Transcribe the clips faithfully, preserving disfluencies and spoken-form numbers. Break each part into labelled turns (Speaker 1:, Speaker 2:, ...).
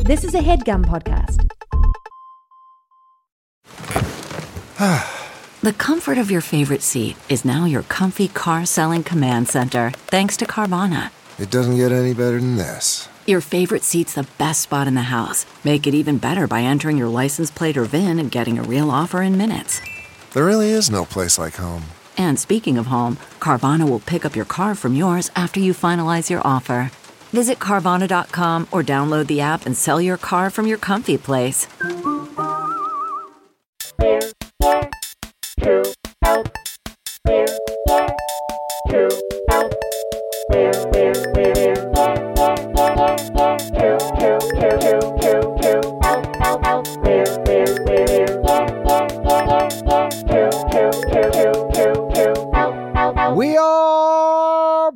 Speaker 1: This is a HeadGum podcast.
Speaker 2: The comfort of your favorite seat is now your comfy car selling command center, thanks to Carvana.
Speaker 3: It doesn't get any better than this.
Speaker 2: Your favorite seat's the best spot in the house. Make it even better by entering your license plate or V I N and getting a real offer in minutes.
Speaker 3: There really is no place like home.
Speaker 2: And speaking of home, Carvana will pick up your car from yours after you finalize your offer. Visit Carvana dot com or download the app and sell your car from your comfy place.
Speaker 4: We are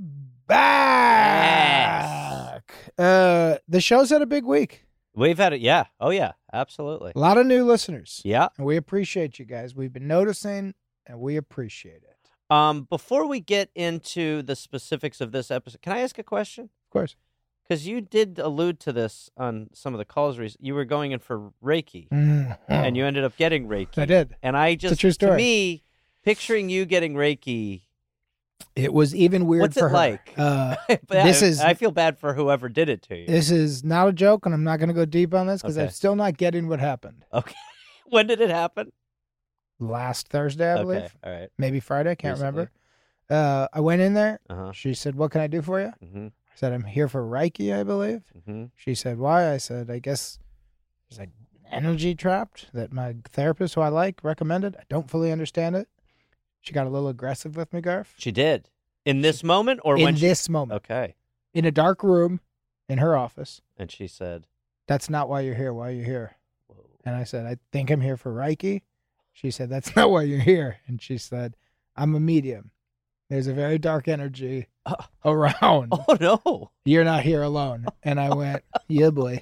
Speaker 4: back. Uh, the show's had a big week.
Speaker 5: We've had it, yeah. Oh, yeah, absolutely.
Speaker 4: A lot of new listeners.
Speaker 5: Yeah.
Speaker 4: And we appreciate you guys. We've been noticing, and we appreciate it.
Speaker 5: Um, before we get into the specifics of this episode, can I ask a question?
Speaker 4: Of course.
Speaker 5: Because you did allude to this on some of the calls. Re- you were going in for Reiki,
Speaker 4: Mm-hmm.
Speaker 5: and you ended up getting Reiki.
Speaker 4: I did.
Speaker 5: And I just,
Speaker 4: It's a true story.
Speaker 5: to me, picturing you getting Reiki,
Speaker 4: It was even weird
Speaker 5: what's
Speaker 4: for
Speaker 5: it
Speaker 4: her.
Speaker 5: like?
Speaker 4: Uh,
Speaker 5: But
Speaker 4: this
Speaker 5: I,
Speaker 4: is
Speaker 5: I feel bad for whoever did it to you.
Speaker 4: this is not a joke, and I'm not going to go deep on this because
Speaker 5: Okay.
Speaker 4: I'm still not getting what happened.
Speaker 5: Okay. When did it happen?
Speaker 4: Last Thursday, I
Speaker 5: okay.
Speaker 4: believe.
Speaker 5: All right.
Speaker 4: Maybe Friday. I can't
Speaker 5: Recently.
Speaker 4: remember. Uh, I went in there.
Speaker 5: Uh-huh.
Speaker 4: She said, "What can I do for you?"
Speaker 5: Mm-hmm.
Speaker 4: I said, "I'm here for Reiki, I believe."
Speaker 5: Mm-hmm.
Speaker 4: She said, "Why?" I said, "I guess there's like energy trapped that my therapist, who I like, recommended. I don't fully understand it." She got a little aggressive with me, Garf.
Speaker 5: She did. In this moment or
Speaker 4: in
Speaker 5: when
Speaker 4: this
Speaker 5: she...
Speaker 4: moment,
Speaker 5: Okay.
Speaker 4: in a dark room in her office.
Speaker 5: And she said,
Speaker 4: "That's not why you're here. Why are you here?"
Speaker 5: whoa.
Speaker 4: And I said, "I think I'm here for Reiki." She said, "That's not why you're here." And she said, "I'm a medium. There's a very dark energy
Speaker 5: Uh,
Speaker 4: around.
Speaker 5: Oh, no.
Speaker 4: You're not here alone." And I went, "Yeah, boy."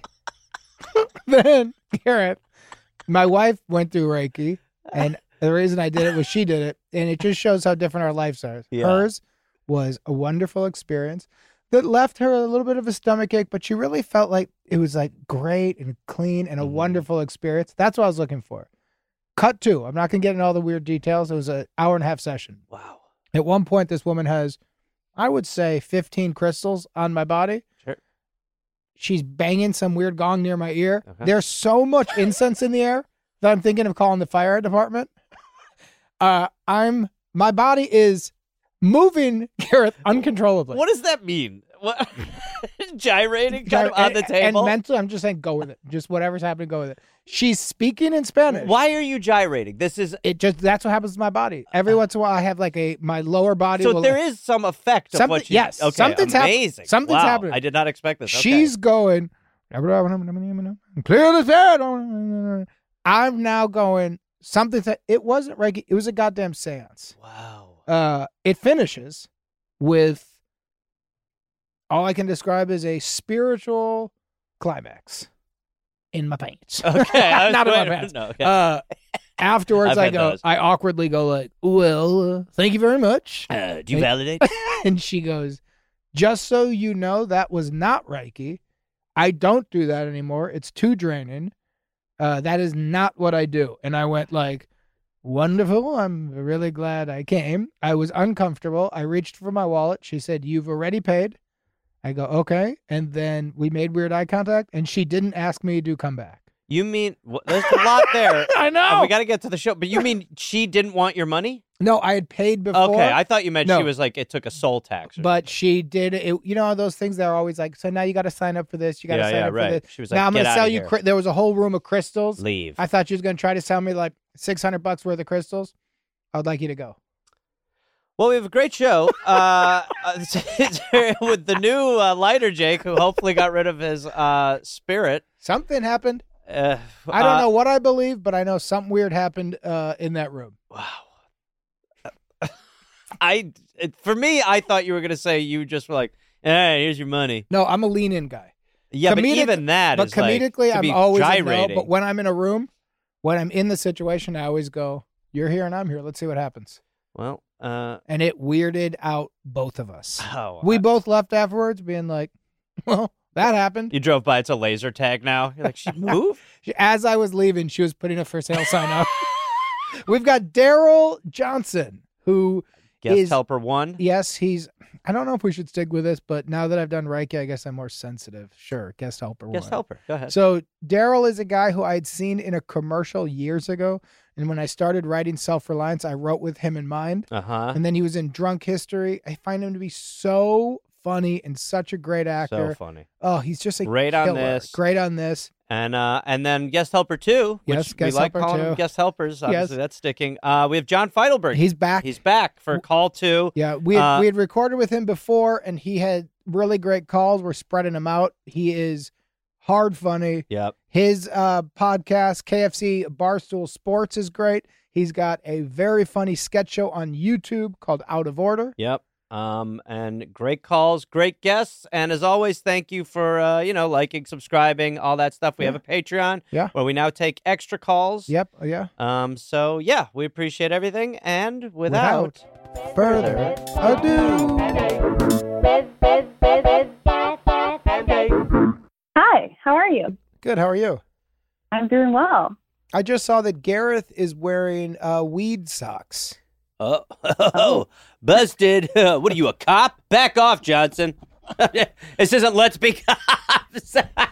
Speaker 4: Then, Garrett, my wife went through Reiki, and the reason I did it was she did it, and it just shows how different our lives are.
Speaker 5: Yeah.
Speaker 4: Hers was a wonderful experience that left her a little bit of a stomach ache, but she really felt like it was like great and clean and a
Speaker 5: Mhm.
Speaker 4: wonderful experience. That's what I was looking for. Cut two. I'm not going to get into all the weird details. It was an hour and a half session.
Speaker 5: Wow.
Speaker 4: At one point, this woman has, I would say, fifteen crystals on my body.
Speaker 5: Sure.
Speaker 4: She's banging some weird gong near my ear.
Speaker 5: Okay.
Speaker 4: There's so much incense in the air that I'm thinking of calling the fire department. Uh, I'm my body is moving, Gareth, uncontrollably.
Speaker 5: What does that mean? What? Gyrating kind of on the
Speaker 4: And-
Speaker 5: table?
Speaker 4: And mentally, I'm just saying, go with it. Just whatever's happening, go with it. She's speaking in Spanish.
Speaker 5: Why are you gyrating? This is
Speaker 4: It just that's what happens to my body. Every once in a while, I have like a my lower body.
Speaker 5: so
Speaker 4: will,
Speaker 5: there is some effect of
Speaker 4: Something-
Speaker 5: what you
Speaker 4: yes,
Speaker 5: Okay,
Speaker 4: something's hap-
Speaker 5: amazing.
Speaker 4: something's
Speaker 5: wow,
Speaker 4: happening.
Speaker 5: I did not expect this. Okay.
Speaker 4: She's going, clear the bed. I'm now going, something that it wasn't Reiki, it was a goddamn seance.
Speaker 5: Wow.
Speaker 4: Uh, it finishes with all I can describe as a spiritual climax in my pants.
Speaker 5: Okay. I was
Speaker 4: Not in my
Speaker 5: waiting-
Speaker 4: pants.
Speaker 5: No, okay.
Speaker 4: Uh, afterwards,
Speaker 5: I've
Speaker 4: I
Speaker 5: had
Speaker 4: go,
Speaker 5: those.
Speaker 4: I awkwardly go like, well, uh, thank you very much.
Speaker 5: Uh, do you
Speaker 4: Hey.
Speaker 5: validate?
Speaker 4: And she goes, just so you know, that was not Reiki. I don't do that anymore. It's too draining. Uh, that is not what I do. And I went like, wonderful. I'm really glad I came. I was uncomfortable. I reached for my wallet. She said, you've already paid. I go, okay. And then we made weird eye contact, and she didn't ask me to come back.
Speaker 5: You mean wh- there's a lot there.
Speaker 4: I know.
Speaker 5: And we got to get to the show. But you mean she didn't want your money?
Speaker 4: No, I had paid before.
Speaker 5: Okay, I thought you meant
Speaker 4: No.
Speaker 5: she was like it took a soul tax. Or
Speaker 4: But she did it. You know those things that are always like, so now you got to sign up for this. You got to
Speaker 5: Yeah,
Speaker 4: sign
Speaker 5: yeah,
Speaker 4: up
Speaker 5: right.
Speaker 4: for this.
Speaker 5: She was like,
Speaker 4: now I'm
Speaker 5: "Get
Speaker 4: gonna
Speaker 5: outta
Speaker 4: sell you.
Speaker 5: here."
Speaker 4: Cri- there was a whole room of crystals.
Speaker 5: leave.
Speaker 4: I thought she was going to try to sell me like six hundred bucks worth of crystals. I would like you to go.
Speaker 5: Well, we have a great show uh, with the new uh, lighter Jake, who hopefully got rid of his uh, spirit.
Speaker 4: Something happened.
Speaker 5: Uh,
Speaker 4: I don't
Speaker 5: uh,
Speaker 4: know what I believe, but I know something weird happened uh, in that room.
Speaker 5: Wow. I it, for me, I thought you were going to say you just were like, "Hey, here's your money."
Speaker 4: No, I'm a lean in guy.
Speaker 5: Yeah, but
Speaker 4: Comedic-
Speaker 5: even that
Speaker 4: But
Speaker 5: is like,
Speaker 4: comedically,
Speaker 5: to
Speaker 4: I'm
Speaker 5: be
Speaker 4: always a no.
Speaker 5: gyrating.
Speaker 4: But when I'm in a room, when I'm in the situation, I always go, "You're here and I'm here. Let's see what happens."
Speaker 5: well, uh,
Speaker 4: And it weirded out both of us.
Speaker 5: oh,
Speaker 4: We
Speaker 5: I-
Speaker 4: both left afterwards being like, well, That happened.
Speaker 5: You drove by, it's a laser tag now. You're like, she moved?
Speaker 4: As I was leaving, she was putting a for sale sign up. We've got Daryl Johnson, who
Speaker 5: Guest
Speaker 4: is
Speaker 5: helper one?
Speaker 4: Yes, he's. I don't know if we should stick with this, but now that I've done Reiki, I guess I'm more sensitive. Sure, guest helper
Speaker 5: Guest
Speaker 4: one.
Speaker 5: helper. Go ahead.
Speaker 4: So Daryl is a guy who I'd seen in a commercial years ago, and when I started writing Self-Reliance, I wrote with him in mind.
Speaker 5: Uh-huh.
Speaker 4: And then he was in Drunk History. I find him to be so funny and such a great actor.
Speaker 5: So funny.
Speaker 4: Oh, he's just a
Speaker 5: Great on
Speaker 4: killer.
Speaker 5: this.
Speaker 4: Great on this.
Speaker 5: And uh, and then guest helper two, which
Speaker 4: Yes,
Speaker 5: we
Speaker 4: guest
Speaker 5: like
Speaker 4: helper
Speaker 5: calling them
Speaker 4: two.
Speaker 5: guest helpers. Obviously,
Speaker 4: Yes.
Speaker 5: that's sticking. Uh, we have John Feidelberg.
Speaker 4: He's back.
Speaker 5: He's back for call two.
Speaker 4: Yeah, we had,
Speaker 5: Uh,
Speaker 4: we had recorded with him before, and he had really great calls. We're spreading them out. He is hard funny.
Speaker 5: Yep.
Speaker 4: His uh, podcast, K F C Barstool Sports, is great. He's got a very funny sketch show on YouTube called Out of Order.
Speaker 5: Yep. Um, and great calls, great guests. And as always, thank you for, uh, you know, liking, subscribing, all that stuff. We
Speaker 4: Yeah.
Speaker 5: have a Patreon
Speaker 4: Yeah.
Speaker 5: where we now take extra calls.
Speaker 4: Yep. Oh, yeah.
Speaker 5: Um, so yeah, we appreciate everything. And without,
Speaker 4: Without further ado.
Speaker 6: Hi, how are you?
Speaker 4: Good. How are you?
Speaker 6: I'm doing well.
Speaker 4: I just saw that Gareth is wearing uh, weed socks.
Speaker 5: oh, oh, busted. What are you, a cop? Back off, Johnson. This isn't Let's Be Cops.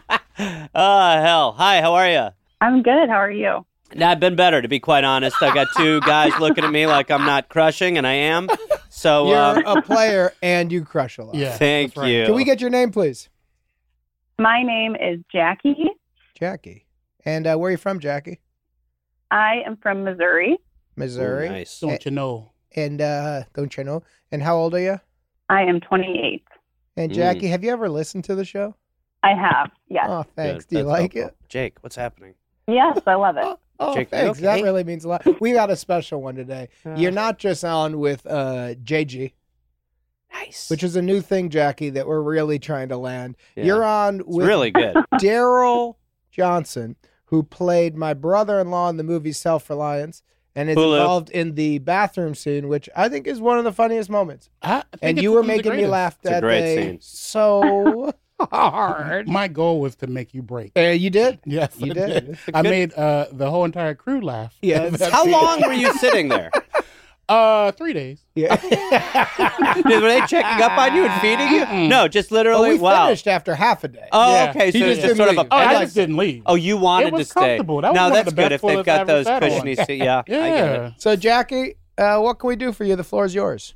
Speaker 5: Oh, hell. Hi, how are you?
Speaker 6: I'm good. How are you?
Speaker 5: Nah, I've been better, to be quite honest. I got two guys looking at me like I'm not crushing, and I am. So,
Speaker 4: You're
Speaker 5: um,
Speaker 4: a player and you crush a lot.
Speaker 7: Yeah.
Speaker 5: thank
Speaker 7: that's right.
Speaker 5: you.
Speaker 4: Can we get your name, please?
Speaker 6: My name is Jackie.
Speaker 4: Jackie. And uh, where are you from, Jackie?
Speaker 6: I am from Missouri.
Speaker 4: Missouri.
Speaker 5: Ooh, nice.
Speaker 7: Don't you know?
Speaker 4: And uh, don't you know? And how old are you?
Speaker 6: I am twenty-eight.
Speaker 4: And
Speaker 5: Mm.
Speaker 4: Jackie, have you ever listened to the show?
Speaker 6: I have. Yes.
Speaker 4: Oh, thanks.
Speaker 5: Good.
Speaker 4: Do you
Speaker 5: That's
Speaker 4: like
Speaker 5: helpful.
Speaker 4: it?
Speaker 5: Jake, what's happening?
Speaker 6: Yes, I love it.
Speaker 4: Oh,
Speaker 5: Jake, you
Speaker 4: thanks. That
Speaker 5: okay?
Speaker 4: really means a lot. We got a special one today. You're not just on with uh, J G,
Speaker 5: Nice.
Speaker 4: which is a new thing, Jackie, that we're really trying to land.
Speaker 5: Yeah.
Speaker 4: You're on
Speaker 5: It's
Speaker 4: with
Speaker 5: really good.
Speaker 4: Daryl Johnson, who played my brother-in-law in the movie Self-Reliance and is
Speaker 5: Hulu.
Speaker 4: involved in the bathroom scene, which I think is one of the funniest moments.
Speaker 7: I think
Speaker 4: And
Speaker 7: it's
Speaker 4: you were
Speaker 7: one of the
Speaker 4: making me
Speaker 7: greatest.
Speaker 4: laugh
Speaker 5: It's a
Speaker 4: that
Speaker 5: great
Speaker 4: day
Speaker 5: scene.
Speaker 4: so hard.
Speaker 7: My goal was to make you break.
Speaker 4: Uh, you did?
Speaker 7: Yes,
Speaker 4: You
Speaker 7: I
Speaker 4: did.
Speaker 7: I
Speaker 5: Good-
Speaker 7: made uh, the whole entire crew laugh.
Speaker 4: Yes.
Speaker 7: That's
Speaker 5: How
Speaker 7: it.
Speaker 5: long were you sitting there?
Speaker 7: Uh, three days.
Speaker 4: Yeah.
Speaker 5: Were they checking up on you and feeding you?
Speaker 7: Mm-mm.
Speaker 5: No, just
Speaker 4: Well,
Speaker 5: literally.
Speaker 4: we
Speaker 5: wow.
Speaker 4: finished after half a day.
Speaker 5: Oh,
Speaker 7: Yeah.
Speaker 5: okay. So
Speaker 4: He
Speaker 5: it's
Speaker 4: just
Speaker 5: just sort of a.
Speaker 4: didn't
Speaker 7: Oh, I
Speaker 4: like-
Speaker 7: just didn't leave.
Speaker 5: Oh, you wanted
Speaker 7: It was
Speaker 5: to stay.
Speaker 7: comfortable. That was
Speaker 5: no,
Speaker 7: one of
Speaker 5: that's
Speaker 7: the
Speaker 5: good
Speaker 7: best
Speaker 5: if they've
Speaker 7: toilets
Speaker 5: got
Speaker 7: I ever
Speaker 5: those
Speaker 7: sat on.
Speaker 5: cushiony seats. Yeah, I get
Speaker 7: Yeah.
Speaker 5: it.
Speaker 4: So, Jackie, uh, what can we do for you? The floor is yours.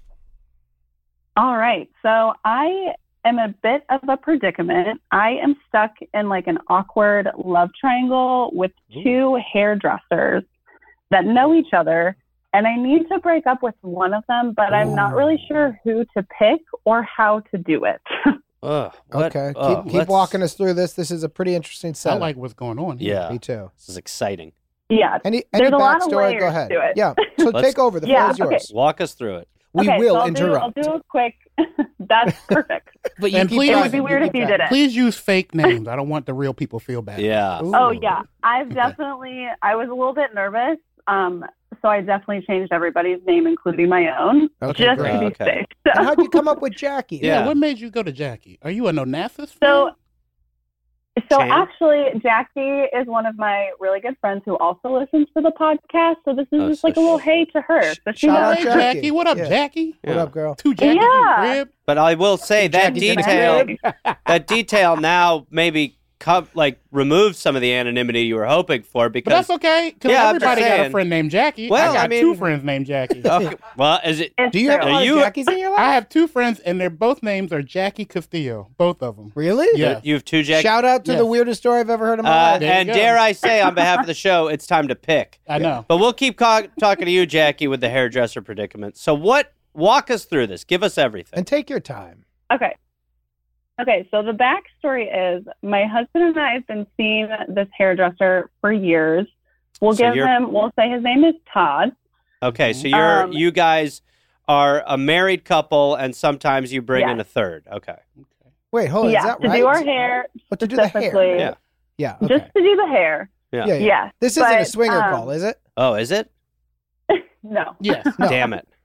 Speaker 6: All right. So I am a bit of a predicament. I am stuck in like an awkward love triangle with two hairdressers that know each other. And I need to break up with one of them, but I'm not really sure who to pick or how to do it.
Speaker 5: Ugh, what-
Speaker 4: Okay.
Speaker 5: ugh,
Speaker 4: keep keep
Speaker 5: let's-
Speaker 4: walking us through this. This is a pretty interesting
Speaker 7: I
Speaker 4: setup.
Speaker 7: like what's going on here.
Speaker 5: Yeah,
Speaker 4: Me too.
Speaker 5: this is exciting.
Speaker 6: yeah.
Speaker 4: Any any
Speaker 6: There's a lot of
Speaker 4: backstory?
Speaker 6: layers
Speaker 4: Go ahead.
Speaker 6: to it.
Speaker 4: Yeah. So
Speaker 5: Let's-
Speaker 4: take over. The
Speaker 6: Yeah,
Speaker 4: floor is yours.
Speaker 6: okay.
Speaker 5: Walk us through it.
Speaker 4: We
Speaker 6: okay,
Speaker 4: will
Speaker 6: so I'll
Speaker 4: interrupt.
Speaker 6: Do, I'll do a quick. That's perfect.
Speaker 4: But
Speaker 7: And
Speaker 4: keep
Speaker 7: please-
Speaker 6: It would
Speaker 4: driving.
Speaker 6: be weird
Speaker 4: keep
Speaker 6: if you
Speaker 4: driving.
Speaker 6: did it.
Speaker 7: Please use fake names. I don't want the real people feel bad.
Speaker 5: Yeah.
Speaker 4: Ooh.
Speaker 6: Oh yeah, I've definitely. I was a little bit nervous, um, so I definitely changed everybody's name, including my own,
Speaker 4: Okay,
Speaker 6: just
Speaker 4: great.
Speaker 6: to be
Speaker 5: Okay.
Speaker 6: safe.
Speaker 4: And
Speaker 6: So,
Speaker 4: how'd you come up with Jackie?
Speaker 7: Yeah.
Speaker 5: Yeah.
Speaker 7: What made you go to Jackie? Are you an Onassis fan?
Speaker 6: so, so
Speaker 5: Chan?
Speaker 6: actually, Jackie is one of my really good friends who also listens to the podcast. So this is
Speaker 5: Oh,
Speaker 6: just
Speaker 5: so
Speaker 6: like a little
Speaker 5: sh-
Speaker 6: hey to her. So she
Speaker 4: shout
Speaker 6: knows.
Speaker 4: out
Speaker 7: Hey,
Speaker 4: Jackie.
Speaker 7: Jackie. What up,
Speaker 4: Yeah.
Speaker 7: Jackie?
Speaker 4: What
Speaker 5: Yeah.
Speaker 4: up, girl?
Speaker 7: Two Jackies
Speaker 6: Yeah.
Speaker 7: in the crib.
Speaker 5: But I will say that
Speaker 4: Jackie's in the
Speaker 5: detail,
Speaker 4: crib.
Speaker 5: that detail now maybe co- like removes some of the anonymity you were hoping for
Speaker 7: But
Speaker 5: because.
Speaker 7: that's okay, because
Speaker 5: Yeah, I'm just
Speaker 7: everybody got
Speaker 5: saying.
Speaker 7: a friend named Jackie.
Speaker 5: Well,
Speaker 7: I got
Speaker 5: I mean-
Speaker 7: two friends named Jackie.
Speaker 5: Okay, well, is it?
Speaker 6: It's
Speaker 4: Do you have a
Speaker 6: true.
Speaker 4: lot of
Speaker 5: you-
Speaker 4: Jackies in your life?
Speaker 7: I have two friends, and their both names are Jackie Castillo. Both of them.
Speaker 4: Really?
Speaker 7: Yeah.
Speaker 5: You have two Jack.
Speaker 4: Shout out to
Speaker 7: Yes.
Speaker 4: the weirdest story I've ever heard in my
Speaker 5: Uh,
Speaker 4: life.
Speaker 7: There you
Speaker 5: and
Speaker 7: go.
Speaker 5: dare I say, on behalf of the show, it's time to pick.
Speaker 7: I know.
Speaker 5: But we'll keep co- talking to you, Jackie, with the hairdresser predicament. So, what? Walk us through this. Give us everything.
Speaker 4: And take your time.
Speaker 6: Okay. Okay, so the backstory is my husband and I have been seeing this hairdresser for years. We'll
Speaker 5: So
Speaker 6: give
Speaker 5: you're-
Speaker 6: him, we'll say his name is Todd.
Speaker 5: Okay, so you're
Speaker 6: Um,
Speaker 5: you guys are a married couple, and sometimes you bring in
Speaker 6: Yes.
Speaker 5: a third. Okay.
Speaker 4: Wait, hold on.
Speaker 6: yeah,
Speaker 4: Is that
Speaker 6: to
Speaker 4: right?
Speaker 6: do our hair
Speaker 4: Oh, to do the hair.
Speaker 6: specifically.
Speaker 5: Yeah.
Speaker 4: Yeah. Okay.
Speaker 6: Just to do the hair.
Speaker 5: Yeah.
Speaker 4: yeah, yeah.
Speaker 6: Yes.
Speaker 4: This isn't a
Speaker 6: but,
Speaker 4: swinger
Speaker 6: um,
Speaker 4: call, is it?
Speaker 5: Oh, is it?
Speaker 6: No.
Speaker 7: Yes.
Speaker 4: No.
Speaker 5: Damn it.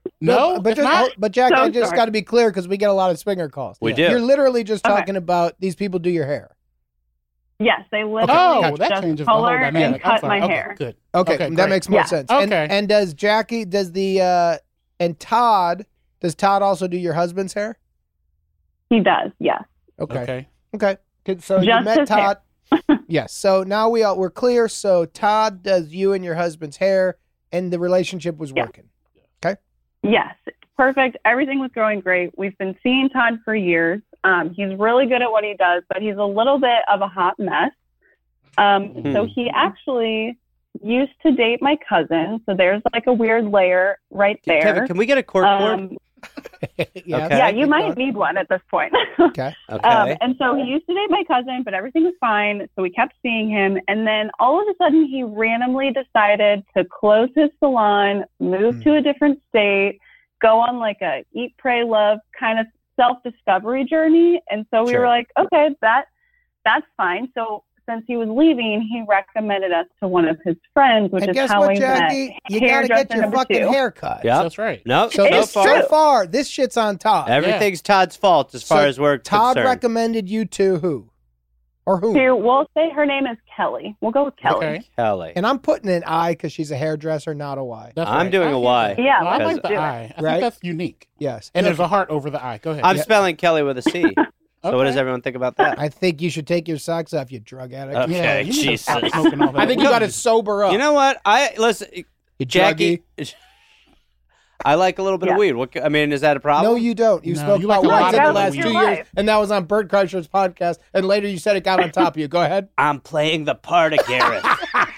Speaker 7: No,
Speaker 4: but
Speaker 7: it's
Speaker 4: just,
Speaker 7: not.
Speaker 4: oh, but Jack,
Speaker 6: So
Speaker 4: I just
Speaker 6: sorry.
Speaker 4: got to be clear because we get a lot of swinger calls.
Speaker 5: We
Speaker 7: Yeah.
Speaker 5: do.
Speaker 4: You're literally just
Speaker 6: Okay.
Speaker 4: talking about these people do your hair.
Speaker 6: Yes, they literally
Speaker 7: Oh, that
Speaker 6: just
Speaker 7: changes the whole
Speaker 6: color and
Speaker 7: dynamic. I'm
Speaker 6: cut
Speaker 7: sorry.
Speaker 6: my
Speaker 7: Okay,
Speaker 6: hair.
Speaker 7: Good.
Speaker 4: Okay,
Speaker 7: Okay,
Speaker 4: that
Speaker 7: great.
Speaker 4: makes more
Speaker 6: Yeah.
Speaker 4: sense. And,
Speaker 7: Okay.
Speaker 4: and does Jackie, does the, uh, and Todd, does Todd also do your husband's hair?
Speaker 6: He does, yes.
Speaker 4: Okay.
Speaker 7: Okay.
Speaker 4: Okay. Good. So you
Speaker 6: Just
Speaker 4: met
Speaker 6: his hair.
Speaker 4: Todd. Yes. So now we all, we're clear. So Todd does you and your husband's hair, and the relationship was
Speaker 6: Yeah.
Speaker 4: working.
Speaker 6: Yes, perfect. Everything was going great. We've been seeing Todd for years. Um, he's really good at what he does, but he's a little bit of a hot mess. Um,
Speaker 5: Hmm.
Speaker 6: So he actually used to date my cousin. So there's like a weird layer right there.
Speaker 5: Kevin, can we get a cork board?
Speaker 6: Um,
Speaker 4: Yeah.
Speaker 5: Okay.
Speaker 6: yeah, you
Speaker 4: keep
Speaker 6: might
Speaker 4: going.
Speaker 6: need one at this point.
Speaker 4: Okay.
Speaker 5: Okay.
Speaker 6: Um, and so he used to date my cousin, but everything was fine. So we kept seeing him. And then all of a sudden, he randomly decided to close his salon, move
Speaker 4: Hmm.
Speaker 6: to a different state, go on like a eat, pray, love kind of self-discovery journey. And so we
Speaker 5: Sure.
Speaker 6: were like, okay, that that's fine. So since he was leaving, he recommended us to one of his friends, which
Speaker 4: And
Speaker 6: is
Speaker 4: guess
Speaker 6: how
Speaker 4: what,
Speaker 6: we
Speaker 4: Jackie?
Speaker 6: met.
Speaker 4: You got to
Speaker 6: Hairdresser
Speaker 4: get your
Speaker 6: number
Speaker 4: fucking
Speaker 6: two.
Speaker 4: hair cut.
Speaker 5: Yep.
Speaker 7: That's right.
Speaker 5: No,
Speaker 4: So,
Speaker 6: It's
Speaker 4: so
Speaker 6: true.
Speaker 4: far, this shit's on Todd.
Speaker 5: everything's Todd's fault as far
Speaker 4: So
Speaker 5: as we're
Speaker 4: Todd
Speaker 5: concerned.
Speaker 4: recommended you to who? Or who?
Speaker 6: To, we'll say her name is Kelly. We'll go with Kelly.
Speaker 7: Okay.
Speaker 5: Kelly.
Speaker 4: And I'm putting an I because she's a hairdresser, not a Y.
Speaker 7: That's
Speaker 5: I'm
Speaker 7: right.
Speaker 5: doing
Speaker 7: I
Speaker 5: a
Speaker 7: get
Speaker 5: Y.
Speaker 7: that.
Speaker 6: Yeah,
Speaker 7: Well, I
Speaker 6: let's
Speaker 7: like the
Speaker 6: do it.
Speaker 7: I. I
Speaker 4: Right?
Speaker 7: think that's unique.
Speaker 4: Yes.
Speaker 7: And there's a heart over the I. Go ahead.
Speaker 5: I'm
Speaker 4: Yeah.
Speaker 5: spelling Kelly with a C. So what does
Speaker 7: Okay.
Speaker 5: everyone think about that?
Speaker 4: I think you should take your socks off, you drug addict.
Speaker 5: Okay,
Speaker 7: Yeah, you need to
Speaker 5: Jesus.
Speaker 7: stop smoking all that
Speaker 4: I think you
Speaker 7: weed.
Speaker 4: got to sober up.
Speaker 5: You know what? I listen,
Speaker 4: You
Speaker 5: Jackie. I like a little bit
Speaker 6: Yeah.
Speaker 5: of weed. What? I mean, is that a problem?
Speaker 4: No, you don't. You
Speaker 7: No,
Speaker 4: spoke
Speaker 7: you like
Speaker 4: about
Speaker 7: a
Speaker 4: once
Speaker 6: lot
Speaker 4: in
Speaker 6: of
Speaker 4: the
Speaker 6: it.
Speaker 4: last
Speaker 6: That's
Speaker 4: two
Speaker 6: your
Speaker 4: years,
Speaker 6: life.
Speaker 4: and that was on Bert Kreischer's podcast. And later you said it got on top of you. Go ahead.
Speaker 5: I'm playing the part of Gareth.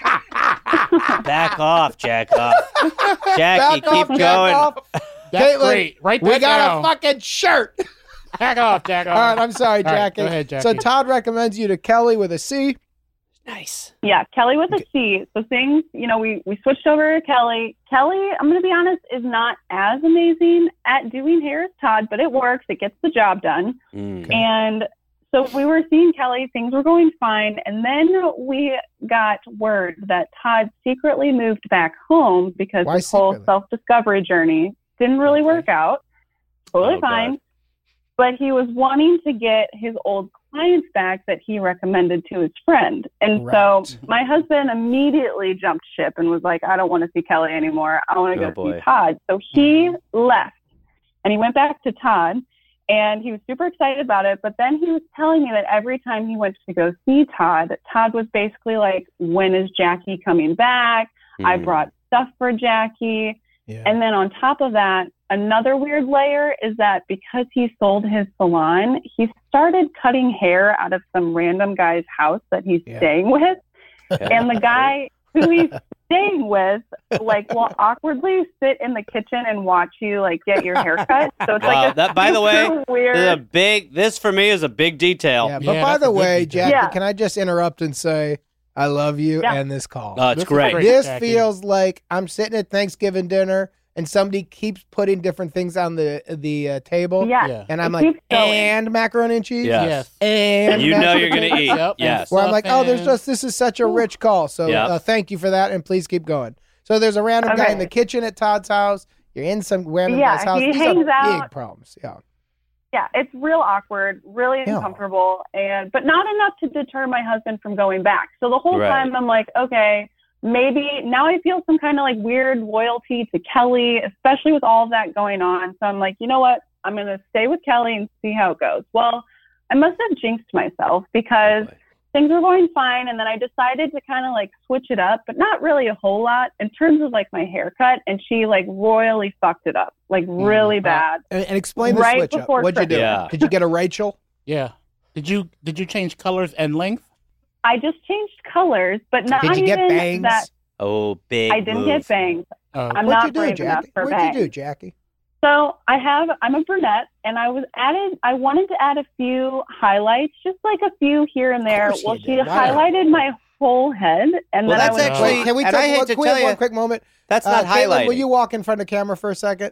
Speaker 5: Back off, jack off. Jackie,
Speaker 4: Back
Speaker 5: keep
Speaker 4: off,
Speaker 5: going.
Speaker 4: jack off.
Speaker 7: That's
Speaker 4: Caitlin,
Speaker 7: great. Right
Speaker 4: We
Speaker 7: that
Speaker 4: got
Speaker 7: down.
Speaker 4: a fucking shirt.
Speaker 7: Back off, Jack.
Speaker 4: All right, I'm sorry,
Speaker 7: All right,
Speaker 4: Jackie.
Speaker 7: go ahead, Jackie.
Speaker 4: So Todd recommends you to Kelly with a C.
Speaker 5: Nice.
Speaker 6: Yeah, Kelly with a C. So things, you know, we, we switched over to Kelly. Kelly, I'm going to be honest, is not as amazing at doing hair as Todd, but it works. It gets the job done.
Speaker 5: Mm.
Speaker 6: And so we were seeing Kelly. Things were going fine. And then we got word that Todd secretly moved back home because
Speaker 4: Why
Speaker 6: his whole
Speaker 4: secretly?
Speaker 6: self-discovery journey didn't really work out. Totally
Speaker 5: Oh, God.
Speaker 6: fine. But he was wanting to get his old clients back that he recommended to his friend. And
Speaker 4: Right.
Speaker 6: so my husband immediately jumped ship and was like, I don't want to see Kelly anymore. I want to
Speaker 5: Oh,
Speaker 6: go
Speaker 5: boy.
Speaker 6: see Todd. So he left and he went back to Todd and he was super excited about it. But then he was telling me that every time he went to go see Todd, Todd was basically like, when is Jackie coming back? I
Speaker 5: Mm.
Speaker 6: brought stuff for Jackie.
Speaker 4: Yeah.
Speaker 6: And then on top of that, another weird layer is that because he sold his salon, he started cutting hair out of some random guy's house that he's
Speaker 4: Yeah.
Speaker 6: staying with. And the guy who he's staying with, like, will awkwardly sit in the kitchen and watch you, like, get your hair cut. So it's
Speaker 5: Wow,
Speaker 6: like a
Speaker 5: that- by the way,
Speaker 6: super weird.
Speaker 5: This is a big. This for me is a big detail.
Speaker 4: Yeah, but
Speaker 7: Yeah,
Speaker 4: by
Speaker 7: that's
Speaker 4: the
Speaker 7: a good
Speaker 4: way,
Speaker 7: detail.
Speaker 4: Jackie,
Speaker 6: Yeah.
Speaker 4: can I just interrupt and say I love you
Speaker 6: Yeah.
Speaker 4: and this call.
Speaker 5: Oh, it's
Speaker 7: This is
Speaker 5: great.
Speaker 7: great.
Speaker 4: This
Speaker 7: Jackie.
Speaker 4: feels like I'm sitting at Thanksgiving dinner and somebody keeps putting different things on the the uh, table.
Speaker 6: yeah.
Speaker 7: Yeah.
Speaker 4: And I'm
Speaker 6: It
Speaker 4: like,
Speaker 6: keeps going.
Speaker 4: and macaroni and cheese.
Speaker 5: Yeah.
Speaker 7: Yes.
Speaker 4: And
Speaker 5: You
Speaker 4: mashed
Speaker 5: know you're gonna
Speaker 4: potatoes.
Speaker 5: eat.
Speaker 7: Yep.
Speaker 5: Yes.
Speaker 4: Where I'm like, oh, there's
Speaker 7: Stuffing.
Speaker 4: just this is such a rich call. So
Speaker 5: Yeah.
Speaker 4: uh, thank you for that, and please keep going. So there's a random guy
Speaker 6: Okay.
Speaker 4: in the kitchen at Todd's house. You're in some random
Speaker 6: Yeah,
Speaker 4: guy's house.
Speaker 6: he
Speaker 4: These
Speaker 6: hangs
Speaker 4: are
Speaker 6: out.
Speaker 4: big problems. Yeah.
Speaker 6: Yeah, it's real awkward, really
Speaker 4: Yeah.
Speaker 6: uncomfortable, and but not enough to deter my husband from going back. So the whole
Speaker 5: Right.
Speaker 6: time I'm like, okay, maybe now I feel some kind of like weird loyalty to Kelly, especially with all of that going on. So I'm like, you know what? I'm going to stay with Kelly and see how it goes. Well, I must have jinxed myself because
Speaker 5: Boy.
Speaker 6: things were going fine. And then I decided to kind of like switch it up, but not really a whole lot in terms of like my haircut. And she like royally fucked it up, like really
Speaker 7: Mm,
Speaker 6: bad.
Speaker 4: And, and explain the
Speaker 6: Right
Speaker 4: switch up.
Speaker 6: before
Speaker 4: What'd you do?
Speaker 5: Christmas. Yeah.
Speaker 4: Did you get a Rachel?
Speaker 7: Yeah. Did you did you change colors and length?
Speaker 6: I just changed colors, but not
Speaker 4: Did you get
Speaker 6: even
Speaker 4: bangs?
Speaker 6: that.
Speaker 5: Oh, big.
Speaker 6: I didn't
Speaker 5: move.
Speaker 6: get bangs.
Speaker 7: Oh,
Speaker 6: I'm
Speaker 4: What'd
Speaker 6: not
Speaker 4: you do,
Speaker 6: brave enough
Speaker 4: Jackie?
Speaker 6: for
Speaker 4: What'd
Speaker 6: bangs.
Speaker 4: you do, Jackie?
Speaker 6: So I have, I'm a brunette, and I was added. I wanted to add a few highlights, just like a few here and there.
Speaker 4: course you
Speaker 6: Well, she
Speaker 4: did. Why not?
Speaker 6: highlighted my whole head, and
Speaker 5: Well,
Speaker 6: then I
Speaker 5: that's
Speaker 6: was
Speaker 5: actually-
Speaker 4: Wait, can we
Speaker 5: and
Speaker 4: take
Speaker 5: I hate
Speaker 4: one,
Speaker 5: to
Speaker 4: can we have
Speaker 5: tell
Speaker 4: one
Speaker 5: you-
Speaker 4: quick moment?
Speaker 5: That's
Speaker 4: Uh,
Speaker 5: not
Speaker 4: Caitlin,
Speaker 5: highlighting.
Speaker 4: will you walk in front of the camera for a second?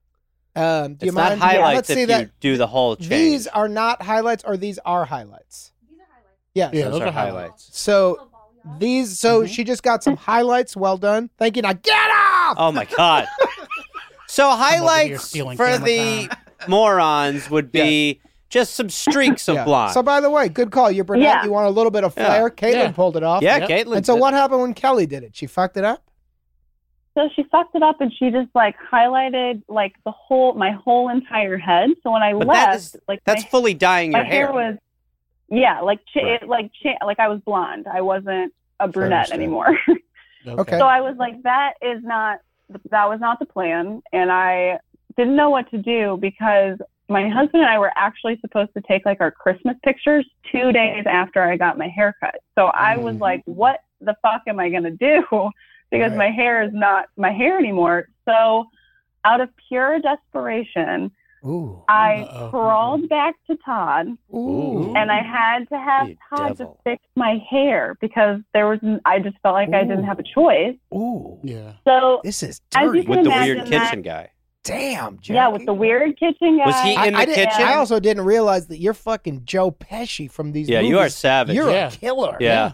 Speaker 4: Um, do you
Speaker 5: it's not
Speaker 4: mind?
Speaker 5: highlights
Speaker 4: Let's
Speaker 5: if
Speaker 4: see
Speaker 5: you
Speaker 4: that.
Speaker 5: do the whole change.
Speaker 4: These are not highlights, or these are highlights. These are highlights. Yes.
Speaker 7: Yeah,
Speaker 5: Those,
Speaker 7: those
Speaker 5: are
Speaker 7: are
Speaker 5: highlights.
Speaker 4: So these, so
Speaker 7: Mhm.
Speaker 4: she just got some highlights. Well done. Thank you. Now get off.
Speaker 5: Oh my God. So
Speaker 7: here
Speaker 5: highlights
Speaker 7: stealing
Speaker 5: for
Speaker 7: camera
Speaker 5: the morons would be just some streaks of
Speaker 4: Yeah.
Speaker 5: blonde.
Speaker 4: So, by the way, good call. You're brunette.
Speaker 6: Yeah.
Speaker 4: You want a little bit of
Speaker 5: Yeah.
Speaker 4: flair. Caitlin
Speaker 7: Yeah.
Speaker 4: pulled it off.
Speaker 5: yeah,
Speaker 7: Yep.
Speaker 5: Caitlin.
Speaker 4: And so,
Speaker 5: did
Speaker 4: what
Speaker 5: it.
Speaker 4: happened when Kelly did it? She fucked it up?
Speaker 6: So she fucked it up and she just like highlighted like the whole my whole entire head. So when I
Speaker 5: But
Speaker 6: left,
Speaker 5: that is,
Speaker 6: like
Speaker 5: that's
Speaker 6: my,
Speaker 5: fully dyeing
Speaker 6: my
Speaker 5: your hair.
Speaker 6: hair was yeah, like cha-
Speaker 5: Right.
Speaker 6: it, like cha- like I was blonde. I wasn't a brunette
Speaker 7: understand.
Speaker 6: anymore.
Speaker 4: Okay.
Speaker 6: So I was like, that is not that was not the plan, and I didn't know what to do because my husband and I were actually supposed to take like our Christmas pictures two days after I got my haircut. So I was
Speaker 7: Mm.
Speaker 6: like, what the fuck am I gonna do? Because
Speaker 4: Right.
Speaker 6: my hair is not my hair anymore. So out of pure desperation,
Speaker 4: Ooh.
Speaker 6: I
Speaker 7: Uh-oh.
Speaker 6: crawled back to Todd
Speaker 4: Ooh.
Speaker 6: and I had to have
Speaker 5: You
Speaker 6: Todd
Speaker 5: devil.
Speaker 6: to fix my hair because there was I just felt like I didn't have a choice.
Speaker 4: Ooh.
Speaker 7: Yeah.
Speaker 6: So
Speaker 4: This is
Speaker 6: As you
Speaker 4: dirty.
Speaker 6: can
Speaker 5: with the
Speaker 6: imagine
Speaker 5: weird
Speaker 6: that-
Speaker 5: kitchen guy.
Speaker 4: Damn, Jackie.
Speaker 6: yeah, with the weird kitchen guy.
Speaker 5: Was he
Speaker 4: I,
Speaker 5: in the
Speaker 4: I didn't-
Speaker 5: kitchen?
Speaker 4: I also didn't realize that you're fucking Joe Pesci from these
Speaker 5: Yeah,
Speaker 4: movies.
Speaker 5: you are savage.
Speaker 4: You're
Speaker 7: Yeah.
Speaker 4: a killer.
Speaker 5: Yeah.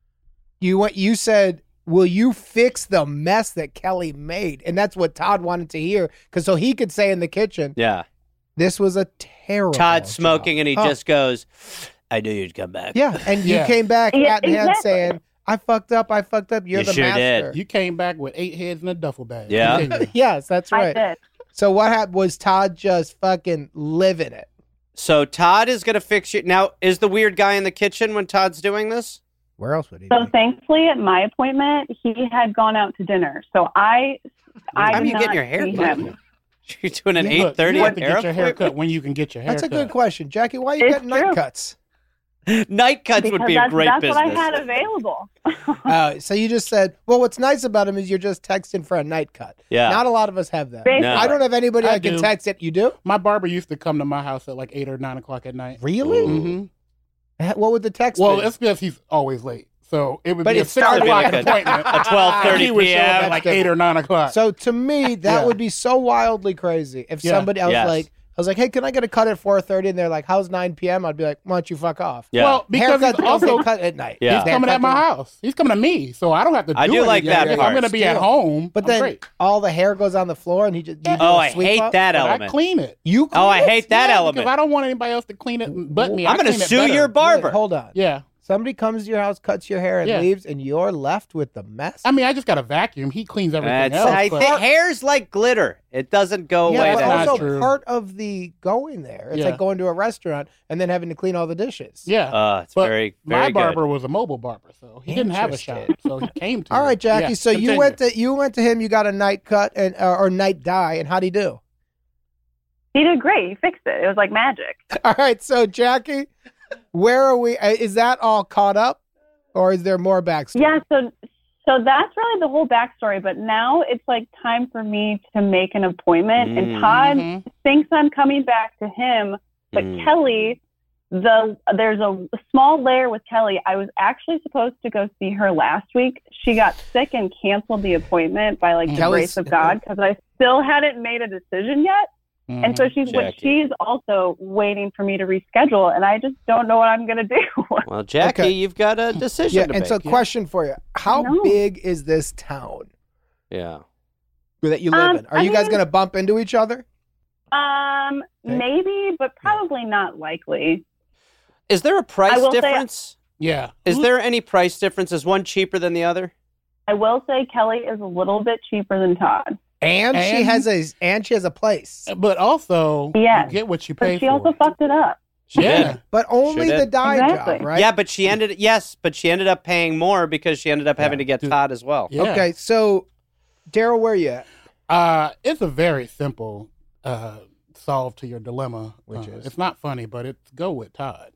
Speaker 4: You went. You said, "Will you fix the mess that Kelly made?" And that's what Todd wanted to hear, because so he could say in the kitchen,
Speaker 5: Yeah.
Speaker 4: "This was a terrible."
Speaker 5: Todd smoking,
Speaker 4: job."
Speaker 5: and he
Speaker 4: Oh,
Speaker 5: just goes, I knew you'd come back.
Speaker 4: yeah, and you
Speaker 7: Yeah.
Speaker 4: came back
Speaker 6: Yeah,
Speaker 4: hat in hand
Speaker 6: exactly.
Speaker 4: saying, "I fucked up. I fucked up. You're
Speaker 5: You
Speaker 4: the
Speaker 5: sure did.
Speaker 4: master."
Speaker 7: You came back with eight heads in a duffel bag.
Speaker 5: Yeah.
Speaker 7: Continue.
Speaker 4: Yes, that's
Speaker 6: I
Speaker 4: right.
Speaker 6: did.
Speaker 4: So what happened was Todd just fucking living it.
Speaker 5: So Todd is going to fix you. Now, is the weird guy in the kitchen when Todd's doing this?
Speaker 4: Where else would he?
Speaker 6: So
Speaker 4: be?
Speaker 6: thankfully, at my appointment, he had gone out to dinner. So I, I
Speaker 5: What time
Speaker 6: did
Speaker 5: you
Speaker 6: not
Speaker 5: getting your hair
Speaker 6: see
Speaker 5: cut?
Speaker 6: him.
Speaker 5: You're doing an
Speaker 7: Look,
Speaker 5: eight thirty
Speaker 7: you have to
Speaker 5: hair
Speaker 7: get your hair cut
Speaker 5: appointment?
Speaker 7: when you can get your hair
Speaker 4: That's a
Speaker 7: cut.
Speaker 4: good question, Jackie. Why are you
Speaker 6: It's
Speaker 4: getting night
Speaker 6: true.
Speaker 4: cuts?
Speaker 5: Night cuts would
Speaker 6: Because
Speaker 5: be a
Speaker 6: that's,
Speaker 5: great
Speaker 6: that's
Speaker 5: business.
Speaker 6: what I had available.
Speaker 4: Uh, so you just said, well, what's nice about him is you're just texting for a night cut.
Speaker 5: Yeah.
Speaker 4: Not a lot of us have that.
Speaker 6: Basically.
Speaker 5: No.
Speaker 4: I don't have anybody I,
Speaker 7: I
Speaker 4: can
Speaker 7: do.
Speaker 4: text it. You do?
Speaker 7: My barber used to come to my house at like eight or nine o'clock at night.
Speaker 4: Really?
Speaker 5: Ooh.
Speaker 7: hmm
Speaker 4: What would the text
Speaker 7: Well,
Speaker 4: be?
Speaker 7: it's because he's always late. So it would
Speaker 4: But
Speaker 7: be
Speaker 4: it
Speaker 7: a six
Speaker 4: started
Speaker 7: o'clock
Speaker 5: like a-
Speaker 7: appointment.
Speaker 5: a twelve thirty
Speaker 7: He would show up
Speaker 5: p.m.
Speaker 7: at like eight or nine o'clock.
Speaker 4: So to me, that
Speaker 7: Yeah.
Speaker 4: would be so wildly crazy. If
Speaker 7: Yeah.
Speaker 4: somebody, I was
Speaker 5: Yes.
Speaker 4: like, I was like, hey, can I get a cut at four thirty? And they're like, how's nine p.m.? I'd be like, why don't you fuck off?
Speaker 5: Yeah.
Speaker 7: Well, because
Speaker 4: Haircut
Speaker 7: he's also
Speaker 4: don't get cut at night.
Speaker 5: Yeah.
Speaker 7: he's coming at my house. He's coming to me, so I don't have to do
Speaker 5: I do like
Speaker 7: anything.
Speaker 5: that
Speaker 7: If
Speaker 5: part.
Speaker 7: I'm going to be at
Speaker 4: Still.
Speaker 7: home,
Speaker 4: But
Speaker 7: I'm
Speaker 4: then
Speaker 7: great.
Speaker 4: all the hair goes on the floor, and he just you do
Speaker 5: Oh,
Speaker 4: a
Speaker 5: I
Speaker 4: sweep
Speaker 5: hate
Speaker 4: up?
Speaker 5: that
Speaker 7: But I
Speaker 5: element.
Speaker 7: clean it.
Speaker 4: You
Speaker 5: Oh, I
Speaker 4: clean it?
Speaker 5: hate that
Speaker 7: Yeah,
Speaker 5: element.
Speaker 7: Because I don't want anybody else to clean it but me. I
Speaker 5: I'm going to
Speaker 7: clean it
Speaker 5: sue
Speaker 7: better.
Speaker 5: your barber.
Speaker 4: Wait, hold on.
Speaker 7: Yeah.
Speaker 4: Somebody comes to your house, cuts your hair, and
Speaker 7: Yeah.
Speaker 4: leaves, and you're left with the mess.
Speaker 7: I mean, I just got to vacuum. He cleans everything
Speaker 5: That's,
Speaker 7: else.
Speaker 5: I
Speaker 7: but-
Speaker 5: think hair's like glitter. It doesn't go
Speaker 4: yeah,
Speaker 5: away.
Speaker 4: but
Speaker 5: that
Speaker 7: not
Speaker 4: also
Speaker 5: easily.
Speaker 7: true.
Speaker 4: part of the going there. It's
Speaker 7: Yeah.
Speaker 4: like going to a restaurant and then having to clean all the dishes.
Speaker 7: yeah.
Speaker 5: Uh, it's
Speaker 7: But
Speaker 5: very, very
Speaker 7: my
Speaker 5: good.
Speaker 7: barber was a mobile barber, so he didn't have a shop.
Speaker 4: Interesting.
Speaker 7: So he came to
Speaker 4: All
Speaker 7: me.
Speaker 4: right, Jackie.
Speaker 7: Yeah,
Speaker 4: so you
Speaker 7: continue.
Speaker 4: went to you went to him. You got a night cut and uh, or night dye, and how'd he do?
Speaker 6: He did great. He fixed it. It was like magic.
Speaker 4: All right, so Jackie, where are we? uh, Is that all caught up, or is there more backstory?
Speaker 6: Yeah, so so that's really the whole backstory. But now it's like time for me to make an appointment,
Speaker 5: Mm.
Speaker 6: and Todd
Speaker 7: Mhm.
Speaker 6: thinks I'm coming back to him, but
Speaker 5: Mm.
Speaker 6: Kelly, the there's a, a small layer with Kelly. I was actually supposed to go see her last week. She got sick and canceled the appointment by like the
Speaker 4: Kelly's-
Speaker 6: grace of God because I still hadn't made a decision yet. And so she's but
Speaker 5: Jackie.
Speaker 6: she's also waiting for me to reschedule, and I just don't know what I'm gonna do.
Speaker 5: Well, Jackie,
Speaker 4: Okay.
Speaker 5: you've got a decision
Speaker 4: Yeah,
Speaker 5: to
Speaker 4: and
Speaker 5: make.
Speaker 4: so question for you: how
Speaker 6: No.
Speaker 4: big is this town
Speaker 5: yeah.
Speaker 4: that you live
Speaker 6: Um,
Speaker 4: in? Are
Speaker 6: I
Speaker 4: you guys
Speaker 6: mean-
Speaker 4: going to bump into each other?
Speaker 6: um,
Speaker 4: Okay.
Speaker 6: maybe, but probably not likely.
Speaker 5: Is there a
Speaker 6: I
Speaker 5: price
Speaker 6: will say-
Speaker 5: difference?
Speaker 7: Yeah.
Speaker 5: Is there any price difference? Is one cheaper than the other?
Speaker 6: I will say Kelly is a little bit cheaper than Todd,
Speaker 4: And, she
Speaker 7: And-
Speaker 4: has a and she has a place,
Speaker 7: But also,
Speaker 6: Yes.
Speaker 7: you get what you pay
Speaker 6: but she
Speaker 7: for.
Speaker 6: also fucked it up.
Speaker 7: yeah.
Speaker 4: but only
Speaker 5: Sure
Speaker 4: the
Speaker 5: did.
Speaker 4: dye
Speaker 6: Exactly.
Speaker 4: job, right?
Speaker 5: Yeah, but she ended. Yes, but she ended up paying more because she ended up having
Speaker 7: Yeah.
Speaker 5: to get
Speaker 7: Dude.
Speaker 5: Todd as well.
Speaker 7: Yeah.
Speaker 4: Okay, so Daryl, where you at?
Speaker 7: Uh, it's a very simple uh, solve to your dilemma,
Speaker 4: Which
Speaker 7: Uh,
Speaker 4: is?
Speaker 7: it's not funny, but it's go with Todd.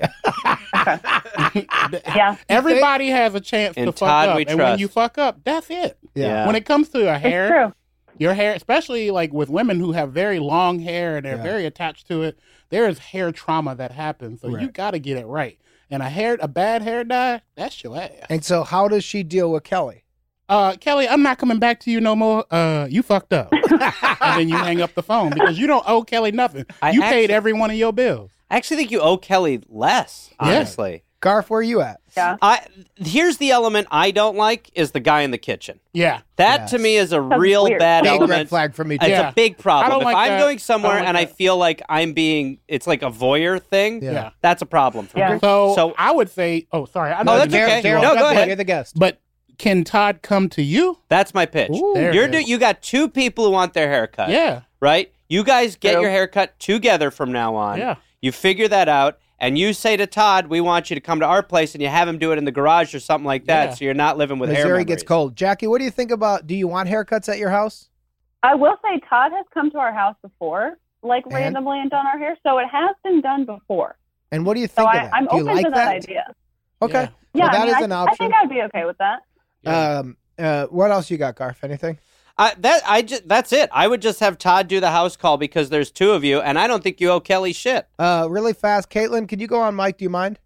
Speaker 6: Yeah.
Speaker 7: Everybody has a chance
Speaker 5: And
Speaker 7: to fuck
Speaker 5: Todd
Speaker 7: up,
Speaker 5: we
Speaker 7: and when
Speaker 5: trust.
Speaker 7: you fuck up, that's it.
Speaker 5: Yeah.
Speaker 7: When it comes to your
Speaker 6: It's
Speaker 7: hair,
Speaker 6: true.
Speaker 7: your hair, especially like with women who have very long hair and they're
Speaker 4: Yeah.
Speaker 7: very attached to it, there is hair trauma that happens. So you
Speaker 4: Right.
Speaker 7: got to get it right. And a hair, a bad hair dye, that's your ass.
Speaker 4: And so, how does she deal with Kelly?
Speaker 7: Uh, Kelly, I'm not coming back to you no more. Uh, you fucked up. And then you hang up the phone because you don't owe Kelly nothing.
Speaker 5: I
Speaker 7: you
Speaker 5: actually-
Speaker 7: paid every one of your bills.
Speaker 5: I actually think you owe Kelly less,
Speaker 7: Yeah.
Speaker 5: honestly.
Speaker 4: Garf, where are you at?
Speaker 6: Yeah.
Speaker 5: I here's the element I don't like is the guy in the kitchen.
Speaker 7: Yeah.
Speaker 5: That
Speaker 4: Yes.
Speaker 5: to me is a
Speaker 6: That's
Speaker 5: real
Speaker 6: weird.
Speaker 5: bad
Speaker 4: Big
Speaker 5: element.
Speaker 4: red flag for me, too.
Speaker 5: It's
Speaker 7: Yeah.
Speaker 5: a big problem.
Speaker 7: I don't
Speaker 5: if
Speaker 7: like
Speaker 5: I'm
Speaker 7: that.
Speaker 5: going somewhere
Speaker 7: I don't like
Speaker 5: and I
Speaker 7: that.
Speaker 5: feel like I'm being, it's like a voyeur thing.
Speaker 4: Yeah.
Speaker 7: Yeah.
Speaker 5: That's a problem for
Speaker 6: Yeah.
Speaker 5: me.
Speaker 7: So,
Speaker 5: So-
Speaker 7: I would say, oh, sorry. I
Speaker 5: Oh,
Speaker 7: know
Speaker 5: that's
Speaker 7: you-
Speaker 5: okay.
Speaker 4: Daryl,
Speaker 5: No, go
Speaker 4: jump in.
Speaker 5: ahead.
Speaker 4: You're the guest.
Speaker 7: But can Todd come to you?
Speaker 5: That's my pitch.
Speaker 7: There
Speaker 5: You're
Speaker 7: it
Speaker 5: do,
Speaker 7: is.
Speaker 5: you got two people who want their haircut.
Speaker 7: Yeah.
Speaker 5: Right? You guys get
Speaker 6: True.
Speaker 5: your haircut together from now on.
Speaker 7: Yeah.
Speaker 5: You figure that out. And you say to Todd, we want you to come to our place, and you have him do it in the garage or something like that,
Speaker 7: Yeah.
Speaker 5: so you're not living with hair
Speaker 4: Missouri
Speaker 5: memories.
Speaker 4: gets cold. Jackie, what do you think about, do you want haircuts at your house?
Speaker 6: I will say Todd has come to our house before, like
Speaker 4: And?
Speaker 6: randomly, and done our hair, so it has been done before.
Speaker 4: And what do you
Speaker 6: So
Speaker 4: think
Speaker 6: I,
Speaker 4: of that?
Speaker 6: I'm
Speaker 4: do you
Speaker 6: open
Speaker 4: like
Speaker 6: to that,
Speaker 4: that?
Speaker 6: idea.
Speaker 4: Okay.
Speaker 7: Yeah.
Speaker 6: Yeah,
Speaker 4: Well, that
Speaker 6: I mean,
Speaker 4: is
Speaker 6: I,
Speaker 4: an
Speaker 6: I
Speaker 4: option.
Speaker 6: think I'd be okay with that.
Speaker 7: Yeah.
Speaker 4: Um, uh, what else you got, Garf? Anything?
Speaker 5: I, that I just that's it. I would just have Todd do the house call because there's two of you, and I don't think you owe Kelly shit.
Speaker 4: Uh, really fast, Caitlin, could you go on mic? Do you mind?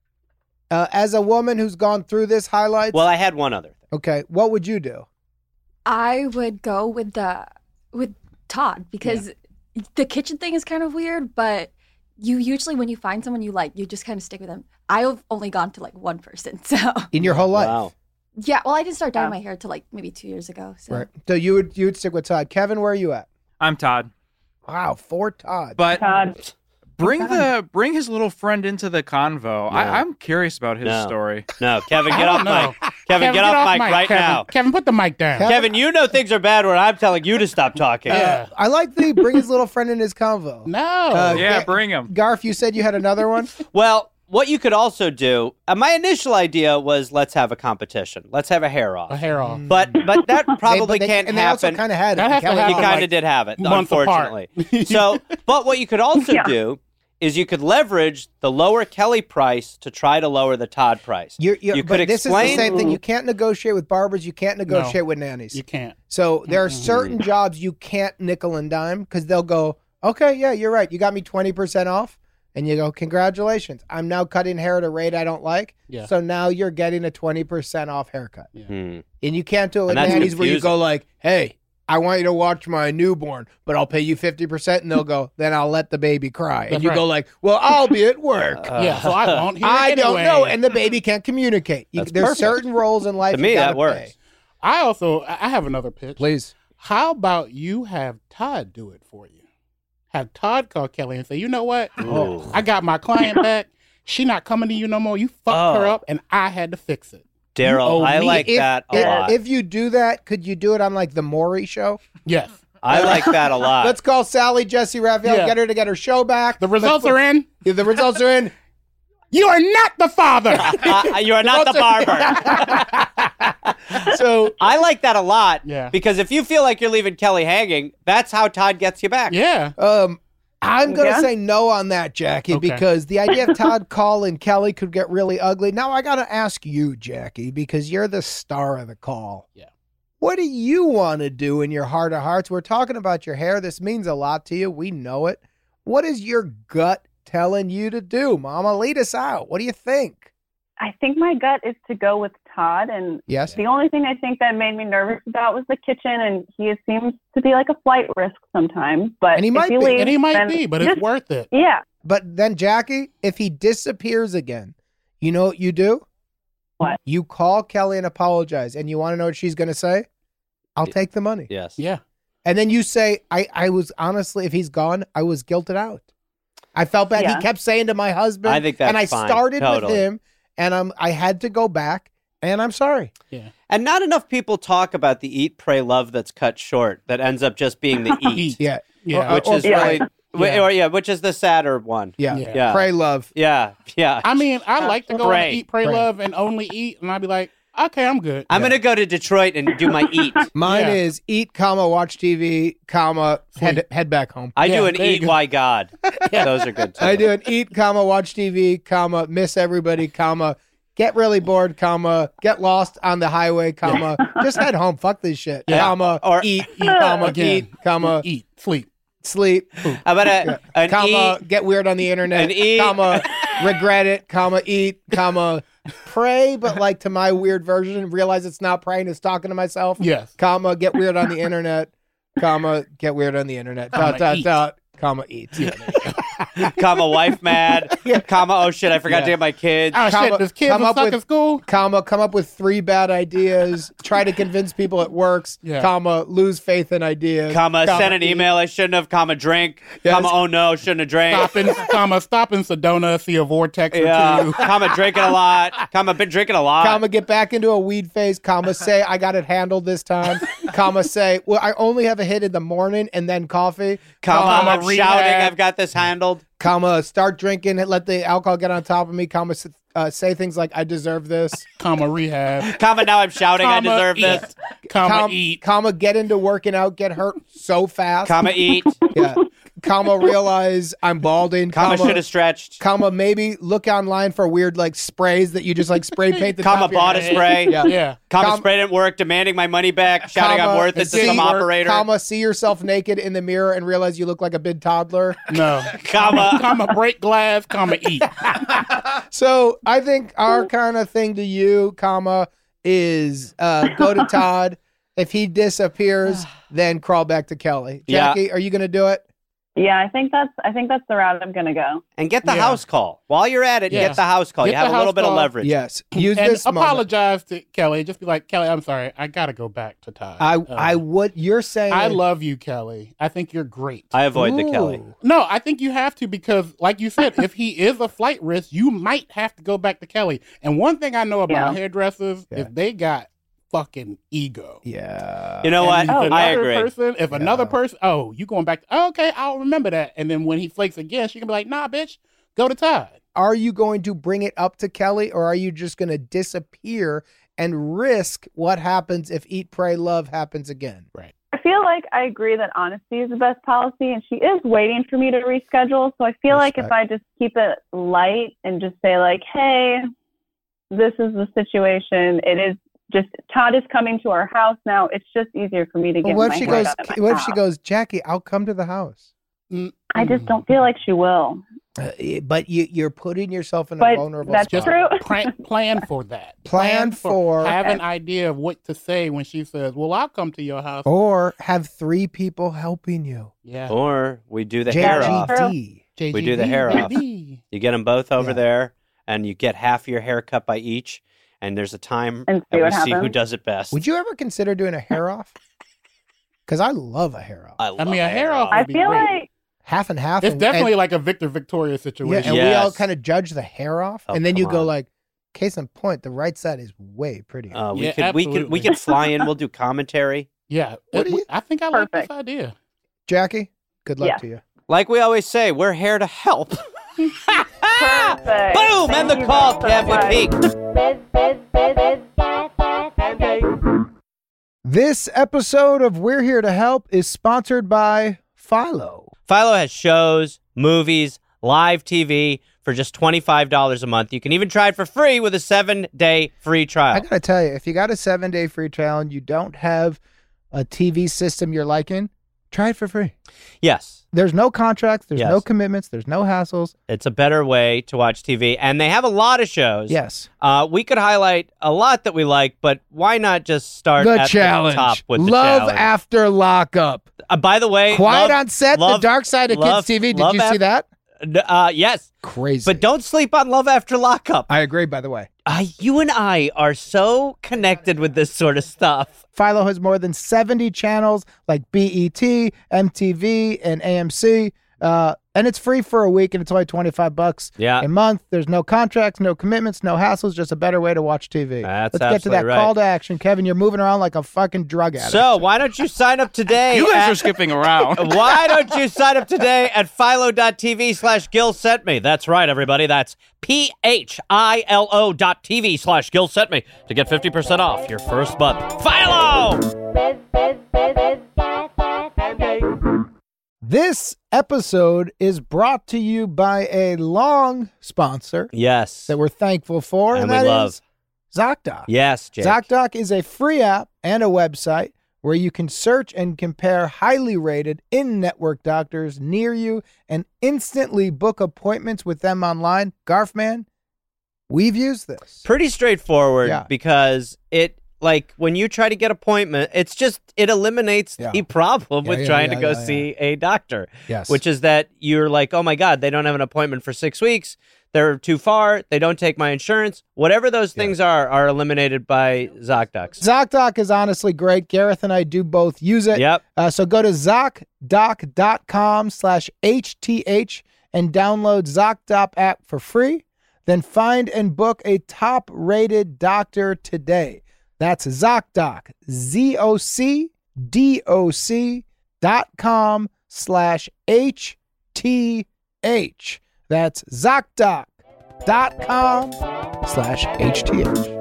Speaker 4: Uh, as a woman who's gone through this highlights,
Speaker 5: Well, I had one other thing.
Speaker 4: okay, what would you do?
Speaker 8: I would go with the with Todd because the kitchen thing is kind of weird, but you usually when you find someone you like, you just kind of stick with them. I've only gone to like one person, so
Speaker 4: In your whole life?
Speaker 5: Wow.
Speaker 8: yeah. Well, I didn't start dyeing
Speaker 6: Yeah.
Speaker 8: my hair till like maybe two years ago. So
Speaker 4: Right. So you would you would stick with Todd. Kevin, where are you at?
Speaker 9: I'm Todd.
Speaker 4: Wow, for Todd.
Speaker 9: But
Speaker 6: Todd.
Speaker 9: bring the bring his little friend into the convo.
Speaker 5: No.
Speaker 9: I, I'm curious about his
Speaker 5: No.
Speaker 9: story.
Speaker 5: No, Kevin,
Speaker 7: I
Speaker 5: get
Speaker 7: don't
Speaker 5: off
Speaker 7: know.
Speaker 5: mic. Kevin, get off mic right
Speaker 7: Kevin.
Speaker 5: now.
Speaker 7: Kevin, put the mic down.
Speaker 4: Kevin-
Speaker 5: Kevin, you know things are bad when I'm telling you to stop talking.
Speaker 7: Yeah.
Speaker 4: I like that he bring his little friend in his convo.
Speaker 7: No.
Speaker 4: Uh,
Speaker 9: Yeah,
Speaker 4: Ga-
Speaker 9: bring him.
Speaker 4: Garf, you said you had another one?
Speaker 5: Well, what you could also do, uh, my initial idea was let's have a competition. Let's have a hair off.
Speaker 7: a hair off.
Speaker 5: But but that probably
Speaker 4: They- they-
Speaker 5: can't
Speaker 4: and they also
Speaker 5: happen.
Speaker 4: kind of had it.
Speaker 7: That has to
Speaker 4: Kelly-
Speaker 5: You
Speaker 7: happen.
Speaker 5: kind of
Speaker 7: like,
Speaker 5: did have it,
Speaker 7: months apart.
Speaker 5: unfortunately. So, but what you could also
Speaker 6: Yeah.
Speaker 5: do is you could leverage the lower Kelly price to try to lower the Todd price.
Speaker 4: You're, you're,
Speaker 5: you
Speaker 4: but
Speaker 5: could
Speaker 4: this
Speaker 5: explain.
Speaker 4: is the same thing. You can't negotiate with barbers. You can't negotiate with nannies.
Speaker 7: You can't.
Speaker 4: So there are certain jobs you can't nickel and dime because they'll go, okay, yeah, you're right. You got me twenty percent off. And you go, congratulations. I'm now cutting hair at a rate I don't like.
Speaker 7: Yeah.
Speaker 4: So now you're getting a twenty percent off haircut.
Speaker 5: Hmm.
Speaker 4: And you can't do it with
Speaker 5: And that's
Speaker 4: nannies where you
Speaker 5: confusing.
Speaker 4: go like, hey, I want you to watch my newborn, but I'll pay you fifty percent. And they'll go, then I'll let the baby cry. and
Speaker 7: That's
Speaker 4: you
Speaker 7: right.
Speaker 4: go like, well, I'll be at work.
Speaker 7: Yeah, so I won't hear
Speaker 4: I
Speaker 7: it
Speaker 4: don't
Speaker 7: anyway.
Speaker 4: know. And the baby can't communicate. You,
Speaker 5: That's
Speaker 4: there's
Speaker 5: perfect.
Speaker 4: certain roles in life
Speaker 5: To me,
Speaker 4: you
Speaker 5: that
Speaker 4: gotta
Speaker 5: works.
Speaker 4: pay.
Speaker 7: I also, I I have another pitch.
Speaker 4: Please.
Speaker 7: How about you have Todd do it for you? Have Todd call Kelly and say, you know what?
Speaker 5: Ooh.
Speaker 7: I got my client back. She not coming to you no more. You fucked her
Speaker 5: Oh.
Speaker 7: up, and I had to fix it.
Speaker 4: You
Speaker 5: Daryl,
Speaker 4: owe
Speaker 5: I
Speaker 4: me-
Speaker 5: like
Speaker 4: if,
Speaker 5: that a
Speaker 4: if,
Speaker 5: lot.
Speaker 4: If you do that, could you do it on like the Maury show?
Speaker 7: Yes.
Speaker 5: I like that a lot.
Speaker 4: Let's call Sally Jesse Raphael,
Speaker 7: Yeah.
Speaker 4: get her to get her show back.
Speaker 7: The results are in.
Speaker 4: If the results are in,
Speaker 7: You are not the father.
Speaker 5: uh, you are not the barber.
Speaker 4: so
Speaker 5: I like that a lot.
Speaker 7: Yeah.
Speaker 5: Because if you feel like you're leaving Kelly hanging, that's how Todd gets you back.
Speaker 7: yeah.
Speaker 4: um, I'm going to
Speaker 6: Yeah.
Speaker 4: say no on that, Jackie,
Speaker 7: Okay.
Speaker 4: because the idea of Todd calling Kelly could get really ugly. Now I got to ask you, Jackie, because you're the star of the call.
Speaker 7: Yeah.
Speaker 4: What do you want to do in your heart of hearts? We're talking about your hair. This means a lot to you. We know it. What is your gut telling you to do, Mama? Lead us out. What do you think?
Speaker 6: I think my gut is to go with Todd, and
Speaker 4: Yes.
Speaker 6: the only thing I think that made me nervous about was the kitchen, and he seems to be like a flight risk sometimes. But
Speaker 4: And he
Speaker 6: if
Speaker 4: might
Speaker 6: he
Speaker 4: be.
Speaker 6: leaves,
Speaker 7: And he might
Speaker 6: then
Speaker 7: be, but it's
Speaker 6: just-
Speaker 7: worth it.
Speaker 6: Yeah,
Speaker 4: But then, Jackie, if he disappears again, you know what you do?
Speaker 6: What?
Speaker 4: You call Kelly and apologize. And you want to know what she's going to say? I'll
Speaker 5: Yeah.
Speaker 4: take the money.
Speaker 5: Yes.
Speaker 7: Yeah.
Speaker 4: And then you say, I, I was honestly, if he's gone, I was guilted out. I felt bad.
Speaker 6: Yeah.
Speaker 4: He kept saying to my husband,
Speaker 5: I think that's
Speaker 4: and I
Speaker 5: fine.
Speaker 4: started with
Speaker 5: Totally.
Speaker 4: him, and I'm, I had to go back, and I'm sorry.
Speaker 7: Yeah.
Speaker 5: And not enough people talk about the eat, pray, love that's cut short that ends up just being the eat,
Speaker 7: Eat.
Speaker 4: Yeah.
Speaker 7: Yeah.
Speaker 5: which
Speaker 4: Or-
Speaker 5: is
Speaker 6: Yeah.
Speaker 5: really, wi-
Speaker 7: Yeah.
Speaker 5: or yeah, which is the sadder one.
Speaker 4: Yeah.
Speaker 7: Yeah.
Speaker 5: Yeah.
Speaker 4: Pray, love.
Speaker 5: Yeah, yeah.
Speaker 7: I mean, I like to go
Speaker 5: Pray.
Speaker 7: and eat, pray,
Speaker 4: Pray.
Speaker 7: love, and only eat, and I'd be like, okay, I'm good.
Speaker 5: I'm gonna go to Detroit and do my eat.
Speaker 4: Mine
Speaker 7: Yeah.
Speaker 4: is eat, comma, watch T V, comma, head,
Speaker 7: Sleep.
Speaker 4: head back home.
Speaker 5: I do
Speaker 7: Yeah,
Speaker 5: an
Speaker 7: there you
Speaker 5: eat,
Speaker 7: go.
Speaker 5: why God. Those are good too.
Speaker 4: I do an eat, comma, watch T V, comma, miss everybody, comma, get really bored, comma, get lost on the highway, comma, just head home. Fuck this shit.
Speaker 5: Yeah.
Speaker 4: Comma,
Speaker 5: Or-
Speaker 4: eat, comma,
Speaker 7: Again.
Speaker 4: eat, comma,
Speaker 7: Eat, sleep.
Speaker 4: sleep,
Speaker 5: How about a, an
Speaker 4: comma,
Speaker 5: eat?
Speaker 4: get weird on the internet,
Speaker 5: An eat.
Speaker 4: comma, regret it, comma, eat, comma, pray, but like to my weird version, realize it's not praying, it's talking to myself,
Speaker 7: Yes.
Speaker 4: comma, get weird on the internet, comma, get weird on the internet, dot,
Speaker 7: Comma,
Speaker 4: dot,
Speaker 7: eat.
Speaker 4: dot, comma eats.
Speaker 5: comma wife mad, comma oh shit, I forgot
Speaker 4: Yeah.
Speaker 5: to get my kids.
Speaker 7: Oh
Speaker 4: Comma-
Speaker 7: shit, does kids
Speaker 4: come
Speaker 7: will
Speaker 4: up
Speaker 7: suck
Speaker 4: with-
Speaker 7: in school?
Speaker 4: Comma, come up with three bad ideas, try to convince people it works,
Speaker 7: Yeah.
Speaker 4: comma, lose faith in ideas.
Speaker 5: Comma, send an
Speaker 4: eat.
Speaker 5: email I shouldn't have, comma, drink,
Speaker 4: Yes.
Speaker 5: comma, oh no, shouldn't have drank.
Speaker 7: Stop in, comma, stop in Sedona, see a vortex or
Speaker 5: Yeah,
Speaker 7: two.
Speaker 5: comma, drinking a lot, comma, been drinking a lot.
Speaker 4: Comma, get back into a weed phase, comma, say, I got it handled this time, comma, say, well, I only have a hit in the morning and then coffee,
Speaker 5: comma,
Speaker 7: comma,
Speaker 5: I'm
Speaker 7: rehab.
Speaker 5: shouting, I've got this handled.
Speaker 4: comma, start drinking, let the alcohol get on top of me, comma, s- uh, say things like, I deserve this,
Speaker 7: Comma, rehab.
Speaker 5: Comma, now I'm shouting, I
Speaker 7: Comma,
Speaker 5: deserve
Speaker 7: eat.
Speaker 5: this.
Speaker 7: Comma,
Speaker 4: Com-
Speaker 7: eat.
Speaker 4: comma, get into working out, get hurt so fast,
Speaker 5: Comma, eat.
Speaker 4: yeah, comma, realize I'm balding,
Speaker 5: Comma,
Speaker 4: comma,
Speaker 5: should have stretched.
Speaker 4: comma, maybe look online for weird like sprays that you just like spray paint the
Speaker 5: Comma,
Speaker 4: top of your
Speaker 5: bought a
Speaker 4: head.
Speaker 5: spray.
Speaker 4: Yeah.
Speaker 7: Yeah.
Speaker 5: Comma,
Speaker 4: Com-
Speaker 5: spray didn't work, demanding my money back, shouting I'm worth it to
Speaker 4: see-
Speaker 5: some operator.
Speaker 4: Comma, see yourself naked in the mirror and realize you look like a big toddler.
Speaker 7: No.
Speaker 5: Comma.
Speaker 7: Comma, break glass, comma, eat.
Speaker 4: So I think our kind of thing to you, comma, is uh, go to Todd. If he disappears, then crawl back to Kelly.
Speaker 5: Yeah.
Speaker 4: Jackie, are you going to do it?
Speaker 6: Yeah, I think that's I think that's the route I'm gonna go.
Speaker 5: And get the
Speaker 7: Yeah.
Speaker 5: house call. While you're at it,
Speaker 7: Yeah.
Speaker 5: get the house call.
Speaker 7: Get
Speaker 5: you have
Speaker 7: the
Speaker 5: a little
Speaker 7: house
Speaker 5: bit of
Speaker 7: call.
Speaker 5: leverage.
Speaker 4: Yes. Use
Speaker 7: And
Speaker 4: this moment.
Speaker 7: apologize to Kelly. Just be like, Kelly, I'm sorry. I got to go back to Todd.
Speaker 4: I,
Speaker 7: Uh,
Speaker 4: I would. You're saying.
Speaker 7: I love you, Kelly. I think you're great.
Speaker 5: I avoid the Kelly.
Speaker 4: Ooh.
Speaker 7: No, I think you have to because, like you said, if he is a flight risk, you might have to go back to Kelly. And one thing I know about
Speaker 6: Yeah.
Speaker 7: hairdressers,
Speaker 4: Yeah.
Speaker 7: if they got fucking ego.
Speaker 4: Yeah.
Speaker 5: You know what?
Speaker 7: And if
Speaker 5: I
Speaker 7: another
Speaker 5: agree.
Speaker 7: Person, if
Speaker 4: Yeah.
Speaker 7: another person, oh, you going back? To, oh, okay, I'll remember that. And then when he flakes again, she can be like, "Nah, bitch, go to Todd."
Speaker 4: Are you going to bring it up to Kelly, or are you just going to disappear and risk what happens if Eat, Pray, Love happens again?
Speaker 7: Right.
Speaker 6: I feel like I agree that honesty is the best policy, and she is waiting for me to reschedule. So I feel like if I just keep it light and just say like, "Hey, this is the situation. It is just Todd is coming to our house now. It's just easier for me to
Speaker 4: But
Speaker 6: get
Speaker 4: what
Speaker 6: my
Speaker 4: if she
Speaker 6: hair
Speaker 4: goes?
Speaker 6: done at my
Speaker 4: What if she
Speaker 6: house."
Speaker 4: goes, Jackie? I'll come to the house.
Speaker 7: Mm,
Speaker 6: I just don't feel like she will.
Speaker 4: Uh, but you, you're putting yourself in a
Speaker 6: But
Speaker 4: vulnerable
Speaker 6: that's
Speaker 4: spot.
Speaker 6: true.
Speaker 7: Plan, plan for that.
Speaker 4: Plan for-
Speaker 7: have
Speaker 6: Okay.
Speaker 7: an idea of what to say when she says, "Well, I'll come to your house."
Speaker 4: Or have three people helping you.
Speaker 7: Yeah.
Speaker 5: Or we do the hair off.
Speaker 6: True.
Speaker 4: J G D.
Speaker 5: We do the hair off.
Speaker 7: baby.
Speaker 5: You get them both over
Speaker 4: Yeah.
Speaker 5: there, and you get half your hair cut by each. And there's a time
Speaker 6: And see
Speaker 5: that we
Speaker 6: what
Speaker 5: see who
Speaker 6: happens.
Speaker 5: does it best.
Speaker 4: Would you ever consider doing a hair off? Because I love a hair off.
Speaker 5: I,
Speaker 7: I
Speaker 5: love
Speaker 7: mean, a hair off.
Speaker 6: I
Speaker 7: would be
Speaker 6: feel
Speaker 7: great.
Speaker 6: like
Speaker 4: Half and half.
Speaker 7: It's
Speaker 4: and,
Speaker 7: definitely
Speaker 4: and,
Speaker 7: like a Victor Victoria
Speaker 4: yeah,
Speaker 7: situation.
Speaker 4: and we all
Speaker 5: Yes.
Speaker 4: kind of judge the hair off,
Speaker 5: Oh,
Speaker 4: and then you
Speaker 5: come
Speaker 4: go
Speaker 5: on.
Speaker 4: like, case in point, the right side is way prettier.
Speaker 5: Uh, we
Speaker 7: Yeah,
Speaker 5: could we could we
Speaker 7: absolutely.
Speaker 5: could fly in. We'll do commentary.
Speaker 7: Yeah.
Speaker 4: What
Speaker 7: It-
Speaker 4: do you-
Speaker 7: I think I like this
Speaker 6: Perfect.
Speaker 7: idea.
Speaker 4: Jackie, good luck
Speaker 6: Yeah.
Speaker 4: to you.
Speaker 5: Like we always say, we're here to help.
Speaker 6: perfect.
Speaker 5: Boom!
Speaker 6: Thank
Speaker 5: And the
Speaker 6: you
Speaker 5: call,
Speaker 6: so
Speaker 5: Kev.
Speaker 6: much.
Speaker 5: We peaked.
Speaker 4: This episode of We're Here to Help is sponsored by Philo.
Speaker 5: Philo has shows, movies, live T V for just twenty-five dollars a month. You can even try it for free with a seven-day free trial.
Speaker 4: I gotta tell you, if you got a seven day free trial and you don't have a T V system you're liking, try it for free.
Speaker 5: Yes,
Speaker 4: There's no contracts, there's
Speaker 5: Yes.
Speaker 4: no commitments, there's no hassles.
Speaker 5: it's a better way to watch T V. And they have a lot of shows.
Speaker 4: Yes.
Speaker 5: Uh, we could highlight a lot that we like, but why not just start
Speaker 4: The
Speaker 5: at
Speaker 4: challenge.
Speaker 5: the top with the
Speaker 4: Love
Speaker 5: challenge?
Speaker 4: After Lockup.
Speaker 5: Uh, by the way,
Speaker 4: Quiet
Speaker 5: love-
Speaker 4: on Set,
Speaker 5: love-
Speaker 4: The Dark Side of
Speaker 5: love-
Speaker 4: Kids T V. Did
Speaker 5: love
Speaker 4: you see
Speaker 5: af-
Speaker 4: that?
Speaker 5: Uh, yes,
Speaker 4: Crazy.
Speaker 5: but don't sleep on Love After Lockup.
Speaker 4: I agree, by the way.
Speaker 5: Uh, you and I are so connected with this sort of stuff.
Speaker 4: Philo has more than seventy channels like B E T, M T V, and A M C. Uh, and it's free for a week, and it's only twenty-five bucks
Speaker 5: Yeah.
Speaker 4: a month. There's no contracts, no commitments, no hassles, just a better way to watch T V.
Speaker 5: That's
Speaker 4: Let's get to that
Speaker 5: absolutely right.
Speaker 4: call to action. Kevin, you're moving around like a fucking drug addict.
Speaker 5: So why don't you sign up today?
Speaker 9: You guys
Speaker 5: at-
Speaker 9: are skipping around.
Speaker 5: Why don't you sign up today at philo.tv slash Gil sent me? That's right, everybody. That's P-H-I-L-O dot TV slash Gil sent me to get fifty percent off your first month. Philo!
Speaker 4: This episode is brought to you by a long sponsor
Speaker 5: Yes.
Speaker 4: that we're thankful for,
Speaker 5: And
Speaker 4: and,
Speaker 5: we
Speaker 4: that is
Speaker 5: love.
Speaker 4: ZocDoc.
Speaker 5: Yes, Jake.
Speaker 4: ZocDoc is a free app and a website where you can search and compare highly rated in-network doctors near you and instantly book appointments with them online. Garfman, we've used this.
Speaker 5: Pretty straightforward
Speaker 4: Yeah.
Speaker 5: because it like when you try to get appointment, it's just it eliminates
Speaker 4: Yeah.
Speaker 5: the problem
Speaker 4: Yeah,
Speaker 5: with
Speaker 4: yeah,
Speaker 5: trying
Speaker 4: yeah,
Speaker 5: to go
Speaker 4: yeah,
Speaker 5: see a doctor.
Speaker 4: Yes.
Speaker 5: Which is that you're like, oh my God, they don't have an appointment for six weeks. They're too far. They don't take my insurance. Whatever those things are, are eliminated by ZocDocs.
Speaker 4: ZocDoc is honestly great. Gareth and I do both use it.
Speaker 5: Yep.
Speaker 4: Uh, so go to ZocDoc.com slash HTH and download ZocDoc app for free. Then find and book a top-rated doctor today. That's ZocDoc, Z O C D O C dot com slash H T H. That's ZocDoc.com slash H T H.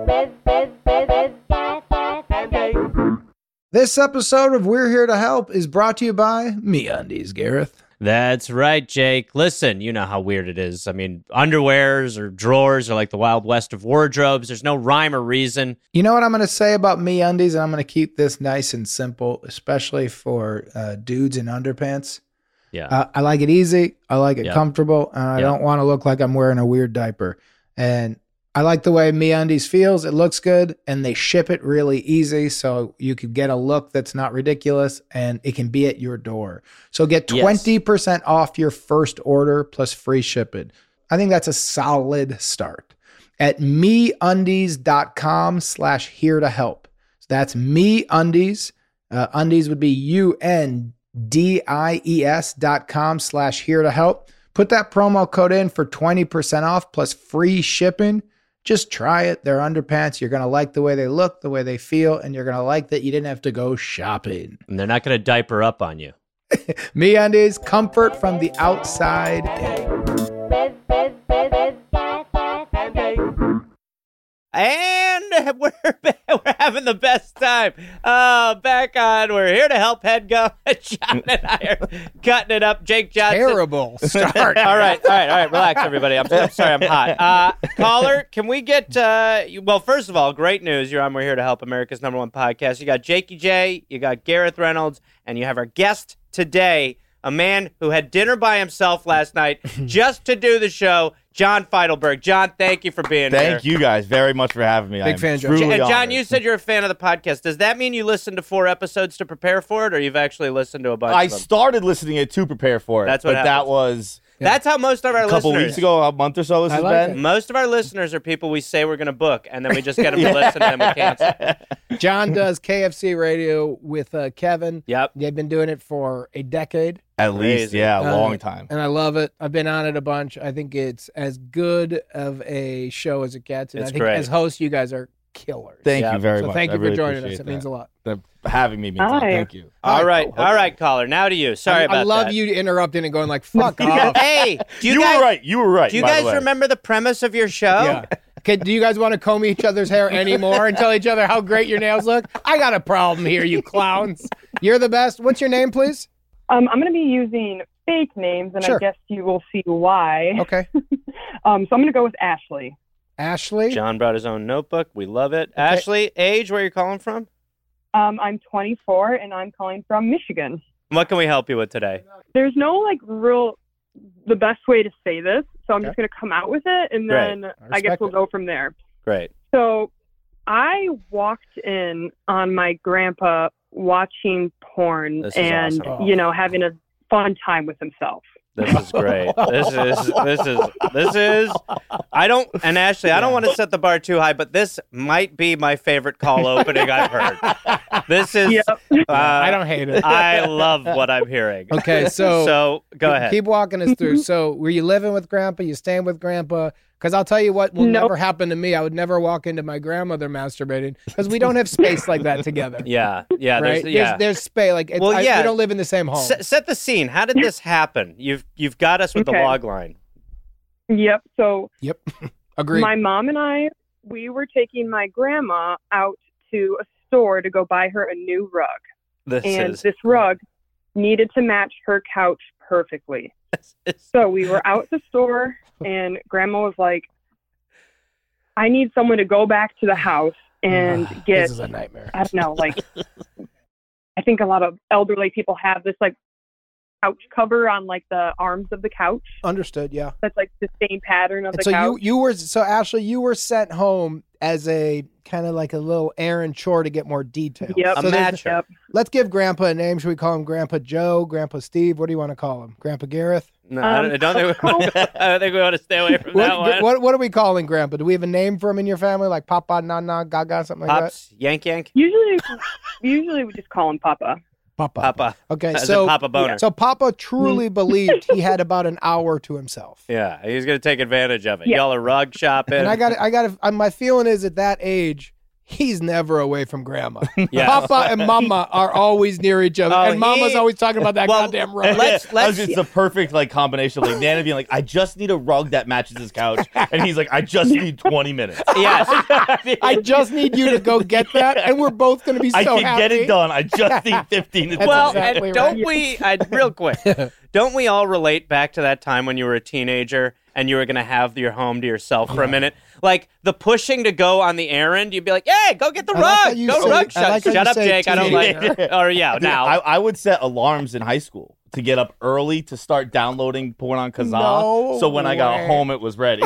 Speaker 4: This episode of We're Here to Help is brought to you by MeUndies, Gareth.
Speaker 5: That's right, Jake. Listen, you know how weird it is. I mean, underwears or drawers are like the Wild West of wardrobes. There's no rhyme or reason.
Speaker 4: You know what I'm going to say about MeUndies, and I'm going to keep this nice and simple, especially for uh, dudes in underpants.
Speaker 5: Yeah.
Speaker 4: Uh, I like it easy. I like it
Speaker 5: Yep.
Speaker 4: comfortable. And I
Speaker 5: Yep.
Speaker 4: don't want to look like I'm wearing a weird diaper. And I like the way MeUndies feels. It looks good, and they ship it really easy, so you can get a look that's not ridiculous, and it can be at your door. So get
Speaker 5: Yes.
Speaker 4: twenty percent off your first order plus free shipping. I think that's a solid start. At MeUndies.com slash here to help. So that's MeUndies. Uh, undies would be U N D I E S dot com slash here to help. Put that promo code in for twenty percent off plus free shipping. Just try it. They're underpants. You're going to like the way they look, the way they feel, and you're going to like that you didn't have to go shopping.
Speaker 5: And they're not going to diaper up on you.
Speaker 4: MeUndies, comfort from the outside in.
Speaker 5: And we're we're having the best time. Uh, back on. We're here to help HeadGum. John and I are cutting it up. Jake Johnson.
Speaker 4: Terrible start.
Speaker 5: all right, all right, all right. Relax, everybody. I'm, I'm sorry, I'm hot. Uh, caller, can we get? Uh, you- well, first of all, great news. You're on. We're here to help America's number one podcast. You got Jakey J, you got Gareth Reynolds, and you have our guest today, a man who had dinner by himself last night just to do the show. John Feidelberg. John, thank you for being here.
Speaker 10: Thank you guys very much for having me.
Speaker 4: Big
Speaker 10: I'm
Speaker 4: fan, John.
Speaker 10: truly
Speaker 5: And John,
Speaker 10: honored.
Speaker 5: you said you're a fan of the podcast. Does that mean you listened to four episodes to prepare for it, or you've actually listened to a bunch
Speaker 10: I
Speaker 5: of them?
Speaker 10: started listening it to prepare for it.
Speaker 5: That's what
Speaker 10: but that
Speaker 5: happens.
Speaker 10: was
Speaker 5: That's how most of our
Speaker 10: a couple
Speaker 5: listeners.
Speaker 10: weeks ago, a month or so. This
Speaker 4: I
Speaker 10: has
Speaker 4: like
Speaker 10: been.
Speaker 5: Most of our listeners are people we say we're going to book, and then we just get them to listen, and then we cancel.
Speaker 4: John does K F C radio with uh, Kevin.
Speaker 5: Yep.
Speaker 4: They've been doing it for a decade.
Speaker 10: At least,
Speaker 5: Crazy.
Speaker 10: yeah, a
Speaker 4: Uh,
Speaker 10: long time.
Speaker 4: And I love it. I've been on it a bunch. I think it's as good of a show as it gets. And
Speaker 5: It's
Speaker 4: I think
Speaker 5: great.
Speaker 4: as hosts, you guys are killers.
Speaker 10: Thank
Speaker 5: Yeah.
Speaker 10: you very
Speaker 4: so
Speaker 10: much.
Speaker 4: thank
Speaker 10: I
Speaker 4: you
Speaker 10: really
Speaker 4: for joining us.
Speaker 10: appreciate
Speaker 4: It means
Speaker 10: that.
Speaker 4: a lot.
Speaker 10: The- having me means a lot.
Speaker 6: Hi.
Speaker 10: Thank you.
Speaker 5: All right,
Speaker 4: Oh,
Speaker 5: all right, caller. Now to you. Sorry
Speaker 4: I,
Speaker 5: about
Speaker 4: I love
Speaker 5: that.
Speaker 4: you interrupting and going like, fuck off.
Speaker 5: Hey, do you,
Speaker 10: You,
Speaker 5: guys,
Speaker 10: were right. You were right.
Speaker 5: do you
Speaker 10: by the
Speaker 5: guys
Speaker 10: way.
Speaker 5: remember the premise of your show?
Speaker 4: Yeah. Okay, do you guys want to comb each other's hair anymore and tell each other how great your nails look? I got a problem here, you clowns. You're the best. What's your name, please?
Speaker 11: Um, I'm going to be using fake names, and
Speaker 4: Sure.
Speaker 11: I guess you will see why.
Speaker 4: Okay.
Speaker 11: Um, so I'm going to go with Ashley.
Speaker 4: Ashley?
Speaker 5: John brought his own notebook. We love it. Ashley, age, where you calling from?
Speaker 11: Um, I'm twenty-four, and I'm calling from Michigan.
Speaker 5: What can we help you with today?
Speaker 11: There's no like real the best way to say this, so I'm just going to come out with it, and
Speaker 5: Great.
Speaker 11: then
Speaker 4: I
Speaker 11: I, guess
Speaker 4: respect
Speaker 11: we'll
Speaker 4: it.
Speaker 11: go from there.
Speaker 5: Great.
Speaker 11: So I walked in on my grandpa watching porn
Speaker 5: This is
Speaker 11: and
Speaker 5: awesome.
Speaker 11: you know having a fun time with himself.
Speaker 5: This is great. This is this is this is. I don't and Ashley, I don't want to set the bar too high, but this might be my favorite call opening I've heard. This is.
Speaker 11: Yep.
Speaker 5: Uh,
Speaker 4: I don't hate it.
Speaker 5: I love what I'm hearing.
Speaker 4: Okay, so
Speaker 5: so go
Speaker 4: keep-
Speaker 5: ahead.
Speaker 4: Keep walking us through. So, were you living with Grandpa? You staying with Grandpa? Because I'll tell you what will
Speaker 11: Nope.
Speaker 4: never happen to me. I would never walk into my grandmother masturbating because we don't have space like that together.
Speaker 5: Yeah, yeah,
Speaker 4: right?
Speaker 5: there's, yeah.
Speaker 4: There's, there's space. Like, it's,
Speaker 5: Well,
Speaker 4: I-
Speaker 5: yeah.
Speaker 4: we don't live in the same home.
Speaker 5: S- set the scene. How did this happen? You've you've got us with the
Speaker 11: Okay.
Speaker 5: log line.
Speaker 11: Yep. So
Speaker 4: Yep. Agreed.
Speaker 11: my mom and I, we were taking my grandma out to a store to go buy her a new rug.
Speaker 5: This
Speaker 11: and
Speaker 5: is
Speaker 11: this rug needed to match her couch perfectly. So we were out at the store, and Grandma was like, I need someone to go back to the house and get,
Speaker 4: This is a nightmare.
Speaker 11: I don't know, like, I think a lot of elderly people have this, like, couch cover on, like, the arms of the couch.
Speaker 4: Understood, yeah.
Speaker 11: That's, like, the same pattern of
Speaker 4: And
Speaker 11: the
Speaker 4: so
Speaker 11: couch.
Speaker 4: you you were so Ashley, you were sent home as a kind of like a little errand chore to get more details.
Speaker 11: Yep.
Speaker 5: A
Speaker 4: So there's-
Speaker 5: matcher.
Speaker 11: Yep.
Speaker 4: Let's give Grandpa a name. Should we call him Grandpa Joe, Grandpa Steve? What do you want to call him? Grandpa Gareth?
Speaker 5: No, I don't, I don't think we, I don't think we want to stay away from that
Speaker 4: What,
Speaker 5: one.
Speaker 4: what, what are we calling Grandpa? Do we have a name for him in your family, like Papa, Nana, Gaga, something like
Speaker 5: Pops, yank yank,
Speaker 11: Usually, usually we just call him Papa.
Speaker 4: that? Papa.
Speaker 5: Papa.
Speaker 4: Okay,
Speaker 5: As in
Speaker 4: so
Speaker 5: Papa Boner.
Speaker 4: so Papa truly believed he had about an hour to himself.
Speaker 5: Yeah, he's gonna take advantage of it.
Speaker 11: Yeah.
Speaker 5: Y'all are rug shopping.
Speaker 4: And I got, I got. My feeling is at that age, he's never away from Grandma.
Speaker 5: Yeah.
Speaker 4: Papa and Mama are always near each other,
Speaker 5: Oh,
Speaker 4: and Mama's
Speaker 5: he-
Speaker 4: always talking about that
Speaker 5: Well,
Speaker 4: goddamn rug.
Speaker 5: let's
Speaker 10: That was
Speaker 5: let's
Speaker 10: just the perfect like combination of like Nana being like, I just need a rug that matches his couch, and he's like, I just need twenty minutes.
Speaker 5: yes.
Speaker 4: I just need you to go get that, and we're both going to be so
Speaker 10: I can
Speaker 4: happy.
Speaker 10: get it done. I just need fifteen. To
Speaker 4: That's
Speaker 5: Well,
Speaker 4: exactly
Speaker 5: and don't
Speaker 4: right.
Speaker 5: we, I, real quick, don't we all relate back to that time when you were a teenager and you were going to have your home to yourself for a minute? Like the pushing to go on the errand, you'd be like, hey, go get the
Speaker 4: I like how
Speaker 5: rug.
Speaker 4: you
Speaker 5: Go
Speaker 4: say-
Speaker 5: rug.
Speaker 4: I
Speaker 5: Shut,
Speaker 4: like how
Speaker 5: shut
Speaker 4: you
Speaker 5: up,
Speaker 4: say
Speaker 5: Jake. I don't like
Speaker 4: teenager.
Speaker 5: Or yeah,
Speaker 10: Dude,
Speaker 5: now.
Speaker 10: I, I would set alarms in high school to get up early to start downloading porn on Kazaa.
Speaker 4: No
Speaker 10: so when I got
Speaker 4: way.
Speaker 10: home, it was ready.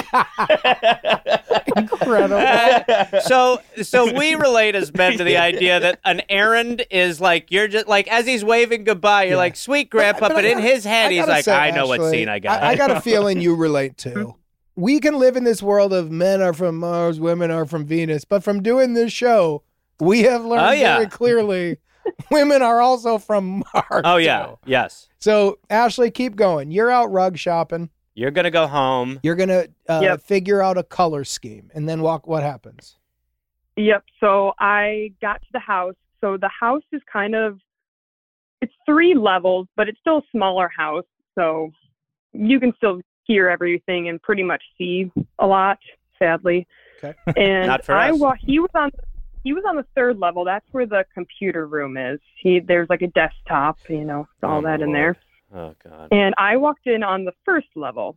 Speaker 4: Incredible.
Speaker 5: so so we relate as men to the idea that an errand is like you're just like as he's waving goodbye, you're
Speaker 4: Yeah.
Speaker 5: like sweet grandpa, but,
Speaker 4: I
Speaker 5: in
Speaker 4: gotta-
Speaker 5: his head
Speaker 4: I
Speaker 5: he's
Speaker 4: gotta
Speaker 5: like,
Speaker 4: say,
Speaker 5: I know what
Speaker 4: Ashley,
Speaker 5: scene I got.
Speaker 4: I, I got a feeling you relate to. We can live in this world of men are from Mars, women are from Venus, but from doing this show, we have learned
Speaker 5: Oh, yeah.
Speaker 4: very clearly women are also from Mars.
Speaker 5: oh yeah,
Speaker 4: too.
Speaker 5: yes.
Speaker 4: So Ashley, keep going. You're out rug shopping.
Speaker 5: You're gonna go home.
Speaker 4: You're gonna uh,
Speaker 11: Yep.
Speaker 4: figure out a color scheme, and then walk. What happens?
Speaker 11: Yep. So I got to the house. So the house is kind of, it's three levels, but it's still a smaller house. So you can still hear everything and pretty much see a lot, sadly.
Speaker 4: Okay.
Speaker 11: And
Speaker 5: Not for
Speaker 11: I
Speaker 5: us.
Speaker 11: wa- he was on he was on the third level. That's where the computer room is. He there's like a desktop, you know, all
Speaker 5: Oh,
Speaker 11: that in
Speaker 5: Lord.
Speaker 11: there.
Speaker 5: Oh god.
Speaker 11: And I walked in on the first level.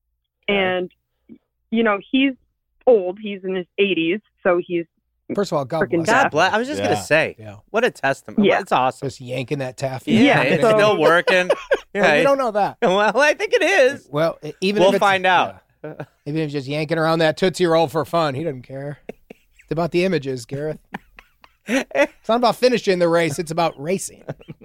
Speaker 11: And you know, he's old. He's in his eighties, so he's
Speaker 4: First of all, God
Speaker 11: Freaking
Speaker 4: bless.
Speaker 5: God
Speaker 4: him.
Speaker 5: bless. I was just
Speaker 10: Yeah.
Speaker 5: gonna say,
Speaker 4: Yeah.
Speaker 5: what a testament.
Speaker 11: Yeah.
Speaker 5: It's awesome.
Speaker 4: Just yanking that taffy.
Speaker 5: Yeah,
Speaker 11: Yeah,
Speaker 5: it's
Speaker 11: so-
Speaker 5: still working.
Speaker 4: Oh,
Speaker 5: Yeah.
Speaker 4: we don't know that.
Speaker 5: Well, I think it is.
Speaker 4: Well, e- even
Speaker 5: We'll
Speaker 4: if it's,
Speaker 5: find out.
Speaker 4: yeah. Even if it's just yanking around that Tootsie Roll for fun, he doesn't care. It's about the images, Gareth. It's not about finishing the race. It's about racing.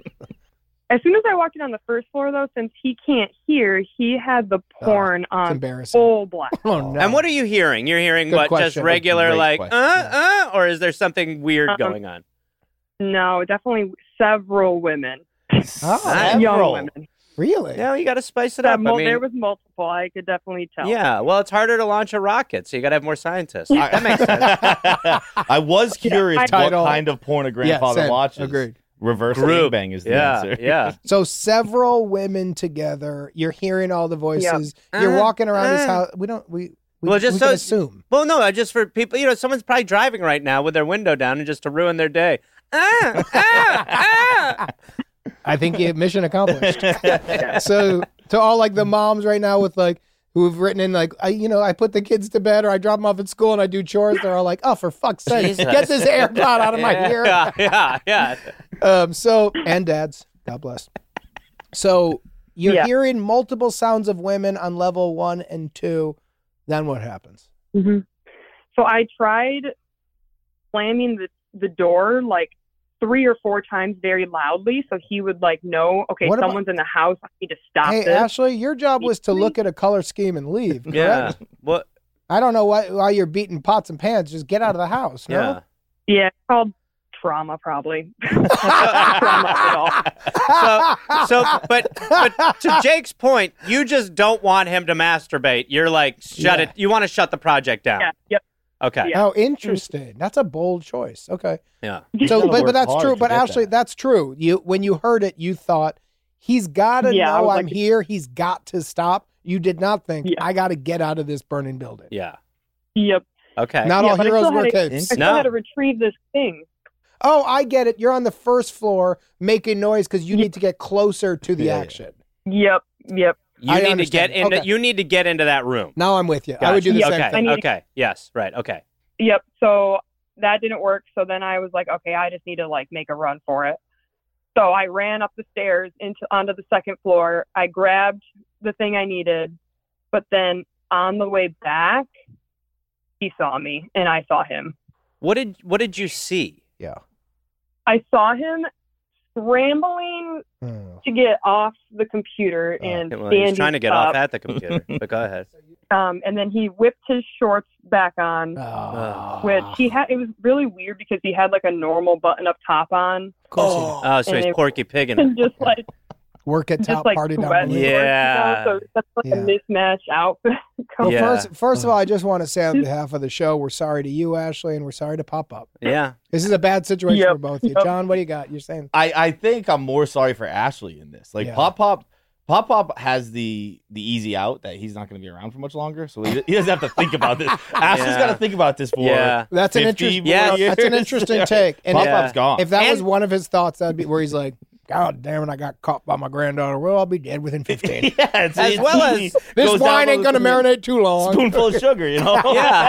Speaker 11: as soon as I walked in on the first floor though, since he can't hear, he had the porn
Speaker 4: It's
Speaker 11: on
Speaker 4: embarrassing.
Speaker 11: full blast.
Speaker 4: Oh no!
Speaker 5: And what are you hearing? You're hearing
Speaker 4: Good
Speaker 5: what? Just
Speaker 4: question.
Speaker 5: regular,
Speaker 10: Great
Speaker 5: like,
Speaker 10: question.
Speaker 5: uh, uh, or is there something weird
Speaker 11: Um,
Speaker 5: going on?
Speaker 11: No, definitely several women,
Speaker 4: Oh,
Speaker 11: young
Speaker 10: Several.
Speaker 11: women.
Speaker 4: really?
Speaker 5: Yeah, you got to spice it
Speaker 11: Uh,
Speaker 5: up. I
Speaker 11: mul-
Speaker 5: mean,
Speaker 11: there was multiple. I could definitely tell.
Speaker 5: yeah. Well, it's harder to launch a rocket, so you got to have more scientists. that makes sense.
Speaker 10: I was curious
Speaker 11: I-
Speaker 10: what
Speaker 4: Title.
Speaker 10: kind of porn a grandfather
Speaker 4: same.
Speaker 10: watches.
Speaker 4: Agreed.
Speaker 10: Reverse
Speaker 5: Group.
Speaker 10: gangbang is the
Speaker 5: Yeah,
Speaker 10: answer.
Speaker 5: yeah.
Speaker 4: So several women together. You're hearing all the voices. You're
Speaker 5: Uh,
Speaker 4: walking around this
Speaker 5: uh.
Speaker 4: house. We don't. We. we
Speaker 5: Well, just
Speaker 4: we
Speaker 5: so
Speaker 4: can assume.
Speaker 5: Well, no, I just for people, you know, someone's probably driving right now with their window down and just to ruin their day. Ah, ah, ah.
Speaker 4: I think you mission accomplished. So to all like the moms right now with like who've written in like I you know I put the kids to bed or I drop them off at school and I do chores. They're all like, oh, for fuck's sake,
Speaker 5: Jesus.
Speaker 4: get this AirPod out of my
Speaker 5: yeah,
Speaker 4: ear.
Speaker 5: Yeah, yeah, yeah.
Speaker 4: Um. So and dads, God bless. So you're
Speaker 11: Yeah.
Speaker 4: hearing multiple sounds of women on level one and two. Then what happens?
Speaker 11: hmm So I tried slamming the the door like three or four times very loudly, so he would like know. Okay,
Speaker 4: What about-
Speaker 11: someone's in the house. I need to stop
Speaker 4: Hey,
Speaker 11: this.
Speaker 4: Ashley, your job was to look at a color scheme and leave. Correct?
Speaker 5: Yeah. What?
Speaker 4: I don't know why why you're beating pots and pans. Just get out of the house. No.
Speaker 5: Yeah.
Speaker 11: Yeah, it's called trauma, probably. Trauma at all.
Speaker 5: So, so, but, but to Jake's point, you just don't want him to masturbate. You're like, shut
Speaker 4: Yeah.
Speaker 5: it. You want to shut the project down.
Speaker 11: Yeah. Yep.
Speaker 5: Okay.
Speaker 11: Yeah.
Speaker 4: Oh, interesting. That's a bold choice. Okay.
Speaker 5: Yeah.
Speaker 4: So,
Speaker 10: gotta
Speaker 4: but, but
Speaker 10: work
Speaker 4: that's
Speaker 10: hard
Speaker 4: true.
Speaker 10: to
Speaker 4: But
Speaker 10: get
Speaker 4: Ashley,
Speaker 10: that.
Speaker 4: that's true. You when you heard it, you thought he's got to
Speaker 11: Yeah, I
Speaker 4: know
Speaker 11: was
Speaker 4: I'm
Speaker 11: like-
Speaker 4: here. He's got to stop. You did not think
Speaker 11: Yeah.
Speaker 4: I got to get out of this burning building.
Speaker 5: Yeah.
Speaker 11: Yep.
Speaker 5: Okay.
Speaker 4: Not
Speaker 11: Yeah,
Speaker 4: all
Speaker 11: but I
Speaker 4: heroes
Speaker 11: still
Speaker 4: wear
Speaker 11: had to- I
Speaker 4: capes.
Speaker 11: still
Speaker 5: No.
Speaker 11: had to retrieve this thing.
Speaker 4: Oh, I get it. You're on the first floor making noise because you need to get closer to the
Speaker 10: Yeah, yeah.
Speaker 4: action.
Speaker 11: Yep. Yep.
Speaker 5: You
Speaker 4: I
Speaker 5: need to
Speaker 4: understand.
Speaker 5: get into.
Speaker 4: Okay.
Speaker 5: You need to get into that room.
Speaker 4: Now I'm with you. I would do the
Speaker 5: Gotcha.
Speaker 4: same
Speaker 5: okay.
Speaker 4: thing.
Speaker 11: I need-
Speaker 5: Okay. Yes. Right. Okay.
Speaker 11: Yep. So that didn't work. So then I was like, okay, I just need to like make a run for it. So I ran up the stairs into onto the second floor. I grabbed the thing I needed, but then on the way back, he saw me and I saw him.
Speaker 5: What did What did you see?
Speaker 4: Yeah.
Speaker 11: I saw him scrambling
Speaker 4: Hmm.
Speaker 11: to get off the computer and
Speaker 5: Well, he
Speaker 11: standing
Speaker 5: was trying to get
Speaker 11: up.
Speaker 5: off at the computer, but go ahead.
Speaker 11: Um, and then he whipped his shorts back on,
Speaker 4: Oh.
Speaker 11: which he had. It was really weird because he had like a normal button-up top on.
Speaker 4: Of course he
Speaker 5: Oh, so
Speaker 11: And
Speaker 5: he's
Speaker 11: it-
Speaker 5: Porky Pigging
Speaker 11: and
Speaker 5: it.
Speaker 11: just like
Speaker 4: Work at
Speaker 11: just
Speaker 4: top,
Speaker 11: like
Speaker 4: party down
Speaker 11: sweat
Speaker 4: below.
Speaker 11: shorts,
Speaker 5: Yeah.
Speaker 11: you know? So that's like
Speaker 4: Yeah.
Speaker 11: a mismatch outfit.
Speaker 4: Well,
Speaker 5: Yeah.
Speaker 4: first, first of all, I just want to say on behalf of the show, we're sorry to you, Ashley, and we're sorry to Pop Up.
Speaker 5: Yeah.
Speaker 4: This is a bad situation
Speaker 11: Yep.
Speaker 4: for both of you.
Speaker 11: Yep.
Speaker 4: John, what do you got? You're saying
Speaker 10: I, I think I'm more sorry for Ashley in this. Like
Speaker 4: Yeah.
Speaker 10: Pop Pop, Pop Pop has the the easy out that he's not going to be around for much longer, so he, he doesn't have to think about this. Ashley's
Speaker 5: Yeah.
Speaker 10: got to think about this for
Speaker 5: Yeah.
Speaker 4: that's an
Speaker 10: fifty
Speaker 4: interesting.
Speaker 5: Yeah.
Speaker 10: more
Speaker 4: That's an
Speaker 10: years.
Speaker 4: interesting take. And
Speaker 10: Pop
Speaker 5: Yeah.
Speaker 10: Pop's gone.
Speaker 4: if that
Speaker 5: And-
Speaker 4: was one of his thoughts, that'd be where he's like, "God damn it, I got caught by my granddaughter. Well, I'll be dead within fifteen.
Speaker 10: yeah, it's,
Speaker 5: As
Speaker 10: it's
Speaker 5: well as-
Speaker 10: easy.
Speaker 4: This
Speaker 10: Goes
Speaker 4: wine
Speaker 10: down
Speaker 4: ain't gonna
Speaker 10: with a
Speaker 4: marinate too long."
Speaker 10: Spoonful of sugar, you know.
Speaker 5: Yeah.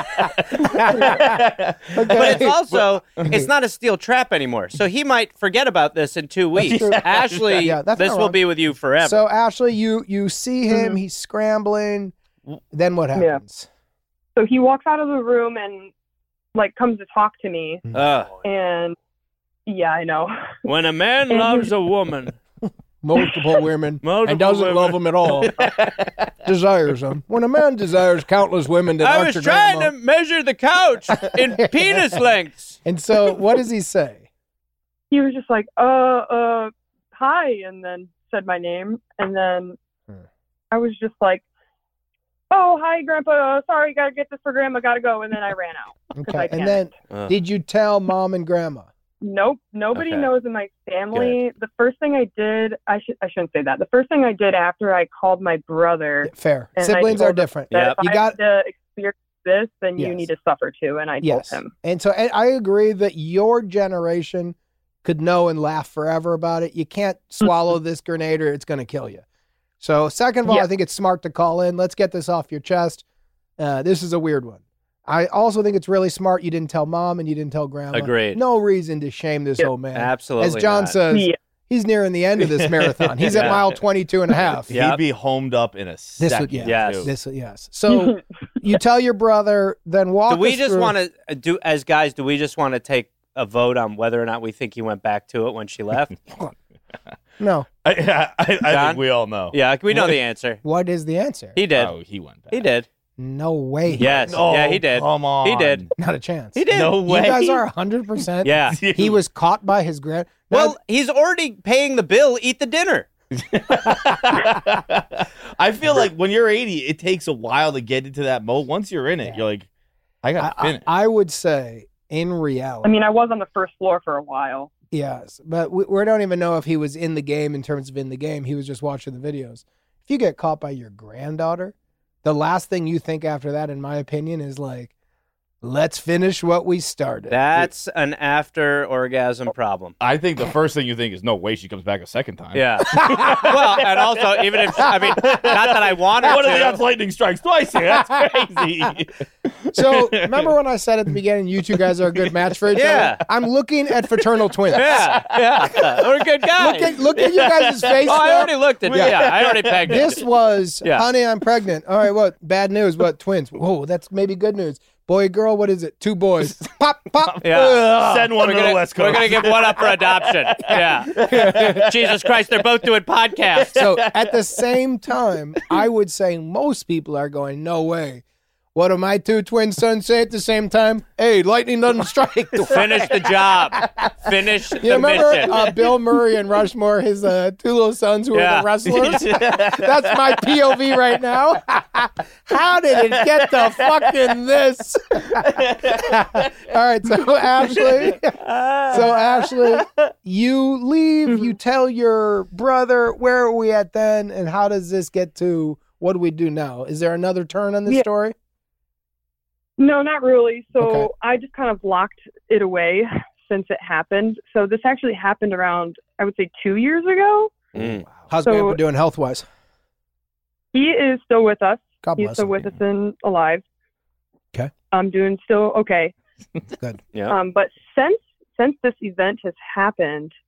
Speaker 4: Okay.
Speaker 5: But it's also, it's not a steel trap anymore. So he might forget about this in two weeks.
Speaker 4: true.
Speaker 5: Ashley,
Speaker 4: Yeah, that's
Speaker 5: this
Speaker 4: not
Speaker 5: will
Speaker 4: wrong.
Speaker 5: be with you forever.
Speaker 4: So Ashley, you you see him.
Speaker 11: Mhm.
Speaker 4: He's scrambling. Then what
Speaker 11: Yeah.
Speaker 4: happens?
Speaker 11: So he walks out of the room and like comes to talk to me,
Speaker 5: Ugh.
Speaker 11: and yeah, I know.
Speaker 5: When a man
Speaker 11: And
Speaker 5: loves
Speaker 11: he's-
Speaker 5: a woman,
Speaker 4: Multiple women
Speaker 5: Multiple
Speaker 4: and doesn't
Speaker 5: women.
Speaker 4: love them at all. Desires them. When a man desires countless women that
Speaker 5: I
Speaker 4: aren't
Speaker 5: was
Speaker 4: your
Speaker 5: trying
Speaker 4: grandma.
Speaker 5: to measure the couch in penis lengths.
Speaker 4: And so, what does he say?
Speaker 11: He was just like, uh, uh, hi, and then said my name, and then
Speaker 4: Hmm.
Speaker 11: I was just like, oh, hi, Grandpa. Uh, sorry, gotta get this for Grandma. Gotta go, and then I ran out. 'cause
Speaker 4: Okay.
Speaker 11: I
Speaker 4: And then,
Speaker 5: Ugh.
Speaker 4: did you tell mom and grandma?
Speaker 11: Nope, nobody
Speaker 10: Okay.
Speaker 11: knows in my family. The first thing I did, I should, I shouldn't say that. The first thing I did after I called my brother,
Speaker 4: Fair.
Speaker 11: And I
Speaker 4: Siblings
Speaker 11: told
Speaker 4: are
Speaker 11: him
Speaker 4: different.
Speaker 11: that
Speaker 5: Yep.
Speaker 11: if
Speaker 4: You
Speaker 11: I
Speaker 4: got-
Speaker 11: had to experience this, then you
Speaker 4: Yes.
Speaker 11: need to suffer too. And I
Speaker 4: Yes.
Speaker 11: told him.
Speaker 4: And so and I agree that your generation could know and laugh forever about it. You can't swallow this grenade or it's going to kill you. So, second of all,
Speaker 11: Yeah.
Speaker 4: I think it's smart to call in. Let's get this off your chest. Uh, this is a weird one. I also think it's really smart you didn't tell mom and you didn't tell grandma.
Speaker 5: Agreed.
Speaker 4: No reason to shame this
Speaker 11: Yep.
Speaker 4: old man.
Speaker 5: Absolutely
Speaker 4: As John
Speaker 5: not.
Speaker 4: says,
Speaker 11: Yeah.
Speaker 4: he's nearing the end of this marathon. He's at
Speaker 5: Yeah.
Speaker 4: mile twenty-two and a half.
Speaker 5: Yeah.
Speaker 10: He'd be homed up in a
Speaker 4: This
Speaker 10: second.
Speaker 4: would, yeah,
Speaker 5: Yes.
Speaker 10: too.
Speaker 4: This, yes. So you tell your brother, then walk
Speaker 5: Do we
Speaker 4: us
Speaker 5: just
Speaker 4: through-
Speaker 5: want to do, as guys, do we just want to take a vote on whether or not we think he went back to it when she left?
Speaker 4: No.
Speaker 10: I, I, I
Speaker 5: John?
Speaker 10: think we all know.
Speaker 5: Yeah, we know the answer.
Speaker 4: What is the answer?
Speaker 5: He did.
Speaker 10: Oh, he went back.
Speaker 5: He did.
Speaker 4: No way.
Speaker 5: Yes.
Speaker 10: Oh,
Speaker 5: yeah, he did.
Speaker 10: Come on.
Speaker 5: He did.
Speaker 4: Not a chance.
Speaker 5: He did.
Speaker 10: No
Speaker 4: You
Speaker 10: way.
Speaker 4: guys are one hundred percent.
Speaker 5: Yeah.
Speaker 4: He was caught by his grand.
Speaker 5: Well, he's already paying the bill. Eat the dinner.
Speaker 10: I feel like when you're eighty, it takes a while to get into that mode. Once you're in it,
Speaker 4: Yeah.
Speaker 10: you're like, I got to
Speaker 4: I,
Speaker 10: finish.
Speaker 4: I, I would say, in reality,
Speaker 11: I mean, I was on the first floor for a while.
Speaker 4: yes, but we, we don't even know if he was in the game in terms of in the game. He was just watching the videos. If you get caught by your granddaughter, the last thing you think after that, in my opinion, is like, let's finish what we started.
Speaker 5: That's an after orgasm problem.
Speaker 10: I think the first thing you think is, no way she comes back a second time.
Speaker 5: Yeah. Well, and also, even if, I mean, not that I want her
Speaker 10: What are the
Speaker 5: to.
Speaker 10: odds lightning strikes twice here? That's crazy.
Speaker 4: So remember when I said at the beginning, you two guys are a good match for each
Speaker 5: Yeah.
Speaker 4: other? I'm looking at fraternal twins.
Speaker 5: Yeah, yeah. We're good guys.
Speaker 4: Look at, look at you guys' face.
Speaker 5: Oh, I
Speaker 4: now.
Speaker 5: already looked at
Speaker 4: Yeah.
Speaker 5: Yeah, I already pegged it.
Speaker 4: This was,
Speaker 5: Yeah.
Speaker 4: honey, I'm pregnant. All right, what? Bad news. What? Twins. Whoa, that's maybe good news. Boy, girl, what is it? Two boys. Pop, pop.
Speaker 5: Yeah.
Speaker 4: Ugh.
Speaker 10: Send one
Speaker 5: We're
Speaker 10: to
Speaker 5: gonna,
Speaker 10: the West
Speaker 5: we're
Speaker 10: Coast.
Speaker 5: gonna give one up for adoption. Yeah. Jesus Christ, they're both doing podcasts.
Speaker 4: So at the same time, I would say most people are going, no way. What do my two twin sons say at the same time? Hey, lightning doesn't strike.
Speaker 5: Finish the job. Finish the
Speaker 4: You remember
Speaker 5: mission.
Speaker 4: uh, Bill Murray and Rushmore, his uh, two little sons who
Speaker 5: Yeah.
Speaker 4: were the wrestlers? That's my P O V right now. How did it get to fucking this? All right, so Ashley, so Ashley, you leave, you tell your brother, where are we at then, and how does this get to, what do we do now? Is there another turn on this
Speaker 11: Yeah.
Speaker 4: story?
Speaker 11: No, not really. So
Speaker 4: Okay.
Speaker 11: I just kind of locked it away since it happened. So this actually happened around, I would say, two years ago.
Speaker 5: Mm.
Speaker 4: How's
Speaker 11: So-
Speaker 4: Grandpa doing health-wise?
Speaker 11: He is still with us.
Speaker 4: God
Speaker 11: He's
Speaker 4: bless
Speaker 11: still
Speaker 4: him.
Speaker 11: with us and alive.
Speaker 4: Okay.
Speaker 11: I'm doing still okay.
Speaker 4: Good.
Speaker 5: Yeah.
Speaker 11: Um, but since since this event has happened,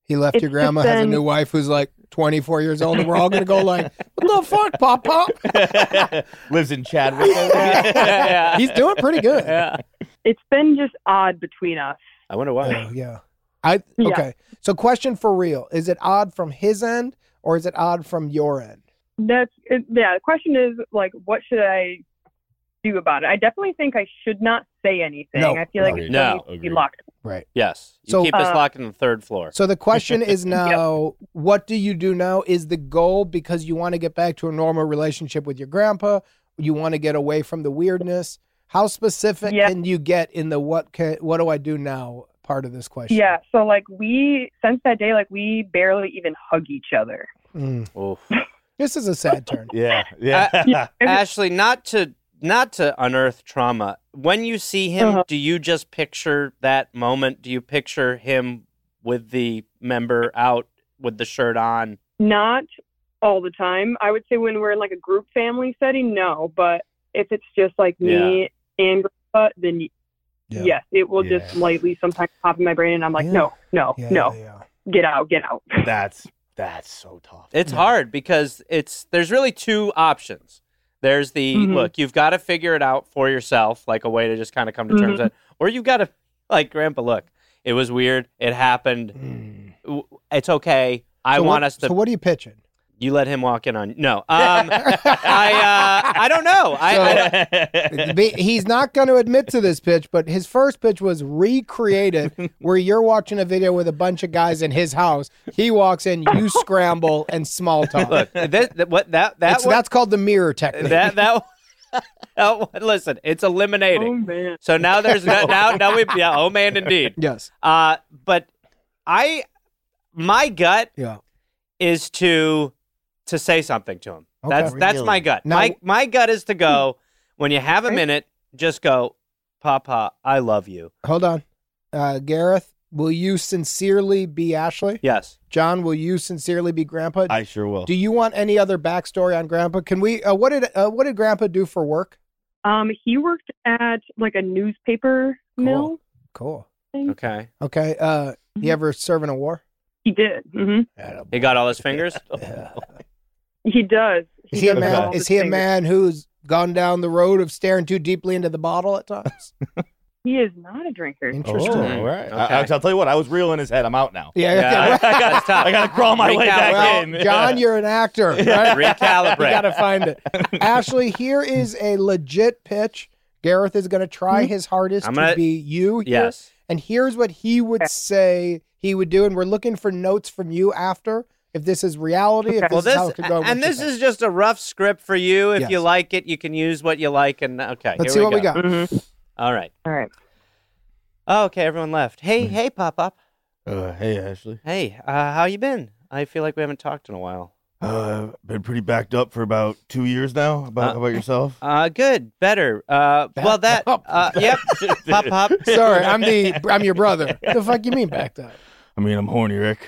Speaker 4: He left
Speaker 11: It's
Speaker 4: your grandma
Speaker 11: just
Speaker 4: has a
Speaker 11: been-
Speaker 4: new wife who's like twenty-four years old, and we're all gonna go like, what the fuck, Pop Pop?
Speaker 10: Lives in Chadwick.
Speaker 5: yeah.
Speaker 4: He's doing pretty good.
Speaker 5: Yeah.
Speaker 11: It's been just odd between us.
Speaker 5: I wonder why.
Speaker 4: Oh, yeah. I
Speaker 11: Yeah.
Speaker 4: okay. So, question for real: is it odd from his end, or is it odd from your end?
Speaker 11: That's it, yeah. The question is like, what should I do about it? I definitely think I should not say anything.
Speaker 4: No.
Speaker 11: I feel like
Speaker 10: Agreed.
Speaker 11: it still
Speaker 5: No.
Speaker 11: needs to be
Speaker 10: Agreed.
Speaker 11: locked.
Speaker 4: Right.
Speaker 5: Yes. You
Speaker 4: So-
Speaker 5: keep this
Speaker 11: Uh,
Speaker 5: locked in the third floor.
Speaker 4: So the question is now, what do you do now? Is the goal because you want to get back to a normal relationship with your grandpa? You want to get away from the weirdness? How specific
Speaker 11: Yeah.
Speaker 4: can you get in the what can what do I do now part of this question?
Speaker 11: Yeah. So like we since that day, like we barely even hug each other.
Speaker 4: Mm.
Speaker 5: Oof.
Speaker 4: This is a sad turn.
Speaker 10: Yeah, yeah.
Speaker 11: Yeah.
Speaker 5: Ashley, not to not to unearth trauma. When you see him,
Speaker 11: Uh-huh.
Speaker 5: do you just picture that moment? Do you picture him with the member out with the shirt on?
Speaker 11: Not all the time. I would say when we're in like a group family setting, no. But if it's just like me and grandpa, then y-
Speaker 4: Yeah.
Speaker 11: yes, it will just
Speaker 10: Yeah.
Speaker 11: lightly sometimes pop in my brain, and I'm like,
Speaker 4: Yeah.
Speaker 11: no, no,
Speaker 4: Yeah,
Speaker 11: no,
Speaker 4: yeah, yeah.
Speaker 11: get out, get out.
Speaker 10: That's that's so tough.
Speaker 5: It's hard because it's there's really two options. There's the
Speaker 11: Mhm.
Speaker 5: look, you've got to figure it out for yourself, like a way to just kind of come to terms
Speaker 11: Mhm.
Speaker 5: with it, or you've got to like, Grandpa, look, it was weird, it happened,
Speaker 4: Mm.
Speaker 5: W- it's okay. I
Speaker 4: So
Speaker 5: want
Speaker 4: what,
Speaker 5: us to.
Speaker 4: So what are you pitching?
Speaker 5: You let him walk in on no. Um, I uh, I don't know. I, I don't-
Speaker 4: Be- He's not going to admit to this pitch, but his first pitch was recreated where you're watching a video with a bunch of guys in his house. He walks in, you scramble, and small talk.
Speaker 5: look, this, that, what that that
Speaker 4: It's-
Speaker 5: one-
Speaker 4: that's called the mirror technique.
Speaker 5: that that. Oh, listen, it's
Speaker 11: Oh
Speaker 5: eliminating.
Speaker 11: man.
Speaker 5: So now there's now now we yeah. Oh man, indeed.
Speaker 4: yes.
Speaker 5: Uh, but I, my gut
Speaker 4: Yeah.
Speaker 5: is to to say something to him.
Speaker 4: Okay.
Speaker 5: That's that's my
Speaker 10: Really?
Speaker 5: gut.
Speaker 4: Now-
Speaker 5: my my gut is to go when you have a minute. Just go, Papa, I love you.
Speaker 4: Hold on. Uh, Gareth, will you sincerely be Ashley?
Speaker 5: Yes.
Speaker 4: John, will you sincerely be Grandpa?
Speaker 10: I sure will.
Speaker 4: Do you want any other backstory on Grandpa? Can we? Uh, what did uh, what did Grandpa do for work?
Speaker 11: Um, he worked at like a newspaper mill.
Speaker 4: Cool.
Speaker 5: Okay.
Speaker 4: Okay. Uh, you ever serve in a war?
Speaker 11: He did. hmm
Speaker 5: He got all his fingers.
Speaker 11: He does.
Speaker 4: Is he a
Speaker 11: does
Speaker 4: man?
Speaker 11: all
Speaker 4: Is
Speaker 11: his
Speaker 4: he a
Speaker 11: fingers.
Speaker 4: man who's gone down the road of staring too deeply into the bottle at times?
Speaker 11: He is not a drinker.
Speaker 4: Interesting.
Speaker 10: Oh, all right.
Speaker 5: Okay.
Speaker 10: I, I'll tell you what. I was real in his head. I'm out now.
Speaker 4: Yeah.
Speaker 5: Yeah,
Speaker 4: yeah.
Speaker 10: I gotta,
Speaker 5: That's tough.
Speaker 10: I gotta crawl my way back
Speaker 4: Well,
Speaker 10: in.
Speaker 4: John, you're an actor. Right?
Speaker 5: Recalibrate.
Speaker 4: You got to find it. Ashley, here is a legit pitch. Gareth is going to try his hardest
Speaker 5: I'm gonna-
Speaker 4: to be you here.
Speaker 5: Yes.
Speaker 4: And here's what he would say he would do. And we're looking for notes from you after. If this is reality, if this
Speaker 5: Well,
Speaker 4: is how
Speaker 5: this
Speaker 4: it could go.
Speaker 5: and
Speaker 4: what you
Speaker 5: this
Speaker 4: think.
Speaker 5: is just a rough script for you. If
Speaker 4: Yes.
Speaker 5: you like it, you can use what you like. And okay,
Speaker 4: Let's see
Speaker 5: here
Speaker 4: what we got.
Speaker 11: hmm
Speaker 5: All right.
Speaker 11: All right.
Speaker 5: Oh, okay, everyone left. Hey, hey, Pop Up.
Speaker 10: Uh, hey, Ashley.
Speaker 5: Hey, uh, how you been? I feel like we haven't talked in a while.
Speaker 10: Uh, been pretty backed up for about two years now. About
Speaker 5: Uh,
Speaker 10: how about yourself?
Speaker 5: Uh, good, better. Uh, well, that.
Speaker 4: up.
Speaker 5: Uh, yep. Pop Pop.
Speaker 4: Sorry, I'm the I'm your brother. What the fuck you mean backed up?
Speaker 10: I mean, I'm horny, Rick.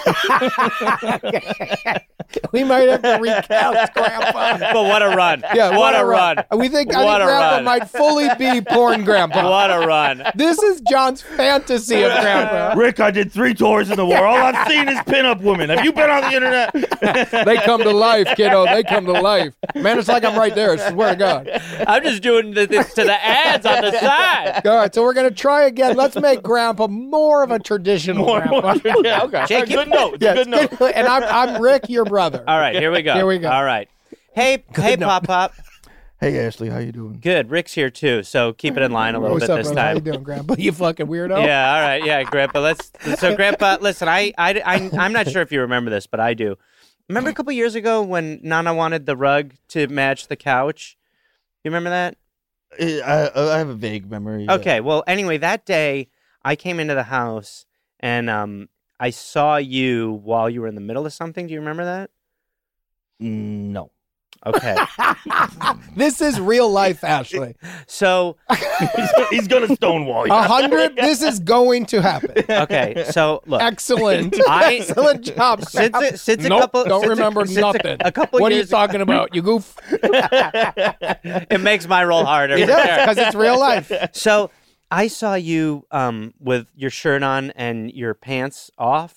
Speaker 4: We might have to recast Grandpa.
Speaker 5: But what a run!
Speaker 4: Yeah,
Speaker 5: what, a run!
Speaker 4: We think, I
Speaker 5: What
Speaker 4: think
Speaker 5: a
Speaker 4: Grandpa
Speaker 5: run.
Speaker 4: might fully be porn Grandpa.
Speaker 5: What a run!
Speaker 4: This is John's fantasy of Grandpa.
Speaker 10: Rick, I did three tours in the war. All I've seen is pinup women. Have you been on the internet?
Speaker 4: They come to life, kiddo. They come to life. Man, it's like I'm right there. I swear to God.
Speaker 5: I'm just doing the, this to the ads on the side.
Speaker 4: All right, so we're going to try again. Let's make Grandpa more of a traditional
Speaker 10: More,
Speaker 4: Grandpa.
Speaker 10: more, yeah, okay.
Speaker 5: Jake,
Speaker 10: good note.
Speaker 4: Yeah,
Speaker 10: good note.
Speaker 4: good. And I'm, I'm Rick, your brother.
Speaker 5: All right, here we go.
Speaker 4: Here we go.
Speaker 5: All right. Hey, hey,
Speaker 4: note.
Speaker 5: Pop Pop.
Speaker 10: Hey, Ashley, how you doing?
Speaker 5: Good. Rick's here too, so keep it in line a little
Speaker 4: What's
Speaker 5: bit
Speaker 4: up,
Speaker 5: this
Speaker 4: brother? How you
Speaker 5: time.
Speaker 4: doing, Grandpa? You fucking weirdo.
Speaker 5: Yeah. All right. Yeah, Grandpa. Let's. So, Grandpa, listen. I, I, I, I'm not sure if you remember this, but I do. Remember a couple years ago when Nana wanted the rug to match the couch? You remember that?
Speaker 10: I, I have a vague memory. yeah.
Speaker 5: Okay. Well, anyway, that day I came into the house and um, I saw you while you were in the middle of something. Do you remember that?
Speaker 10: Mm, no.
Speaker 5: Okay.
Speaker 4: This is real life, Ashley.
Speaker 5: So,
Speaker 10: he's, he's gonna stonewall you.
Speaker 4: A hundred. This is going to happen.
Speaker 5: okay. So, look.
Speaker 4: Excellent.
Speaker 5: I-
Speaker 4: Excellent job.
Speaker 5: Since,
Speaker 4: Grandpa.
Speaker 5: it, since
Speaker 4: Nope,
Speaker 5: a couple,
Speaker 4: don't
Speaker 5: since a-
Speaker 4: remember
Speaker 5: since a-
Speaker 4: nothing.
Speaker 5: A, couple
Speaker 4: What are you
Speaker 5: years
Speaker 4: talking about? You goof.
Speaker 5: It makes my role harder.
Speaker 4: It
Speaker 5: for
Speaker 4: does,
Speaker 5: sure.
Speaker 4: 'cause it's real life.
Speaker 5: So I saw you um, with your shirt on and your pants off,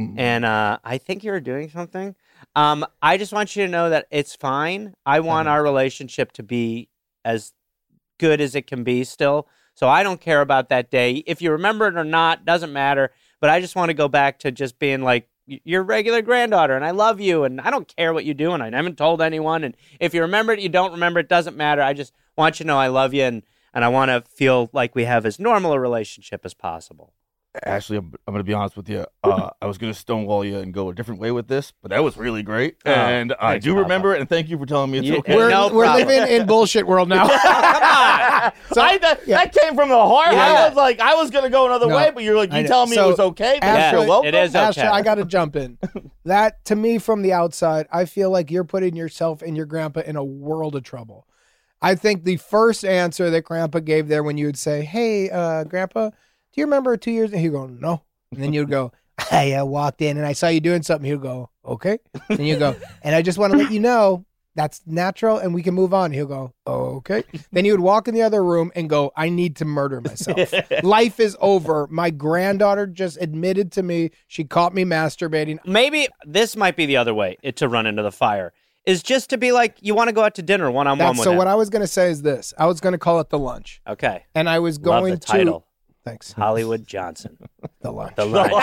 Speaker 5: and uh, I think you're doing something. Um, I just want you to know that it's fine. I want our relationship to be as good as it can be still. So I don't care about that day. If you remember it or not, doesn't matter. But I just want to go back to just being like your regular granddaughter, and I love you, and I don't care what you do, and I haven't told anyone. And if you remember it, you don't remember it, doesn't matter. I just want you to know I love you, and, and I want to feel like we have as normal a relationship as possible.
Speaker 10: Ashley, I'm, I'm going to be honest with you. Uh, I was going to stonewall you and go a different way with this, but that was really great.
Speaker 5: Oh,
Speaker 10: and I
Speaker 5: thanks,
Speaker 10: do
Speaker 5: Papa.
Speaker 10: remember it, and thank you for telling me it's
Speaker 5: You-
Speaker 10: okay.
Speaker 4: We're,
Speaker 5: No
Speaker 4: we're
Speaker 5: problem.
Speaker 4: living in bullshit world now.
Speaker 5: Come on.
Speaker 4: So-
Speaker 10: I, that,
Speaker 4: yeah.
Speaker 10: that came from the heart.
Speaker 5: Yeah.
Speaker 10: I was like, I was going to go another
Speaker 4: No,
Speaker 10: way, but you're like,
Speaker 4: I
Speaker 10: you
Speaker 4: know.
Speaker 10: telling me
Speaker 4: So,
Speaker 10: it was okay, but
Speaker 4: Ashley-
Speaker 10: you're welcome.
Speaker 5: It is
Speaker 4: Ashley,
Speaker 5: okay.
Speaker 4: I got to jump in. That, to me, from the outside, I feel like you're putting yourself and your grandpa in a world of trouble. I think the first answer that grandpa gave there when you would say, hey, uh, grandpa, do you remember two years? And he'd go, no. And then you'd go, I uh, walked in and I saw you doing something. He'll go, okay. And you go, and I just want to let you know that's natural and we can move on. He'll go, oh, okay. Then he would walk in the other room and go, I need to murder myself. Life is over. My granddaughter just admitted to me she caught me masturbating.
Speaker 5: Maybe this might be the other way it, to run into the fire, is just to be like, you want to go out to dinner one-on-one
Speaker 4: That's,
Speaker 5: with
Speaker 4: so
Speaker 5: him.
Speaker 4: what I was going to say is this. I was going to call it the lunch.
Speaker 5: Okay.
Speaker 4: And I was
Speaker 5: Love
Speaker 4: going
Speaker 5: the title.
Speaker 4: to... Thanks.
Speaker 5: Hollywood Johnson.
Speaker 4: The lunch.
Speaker 5: The line.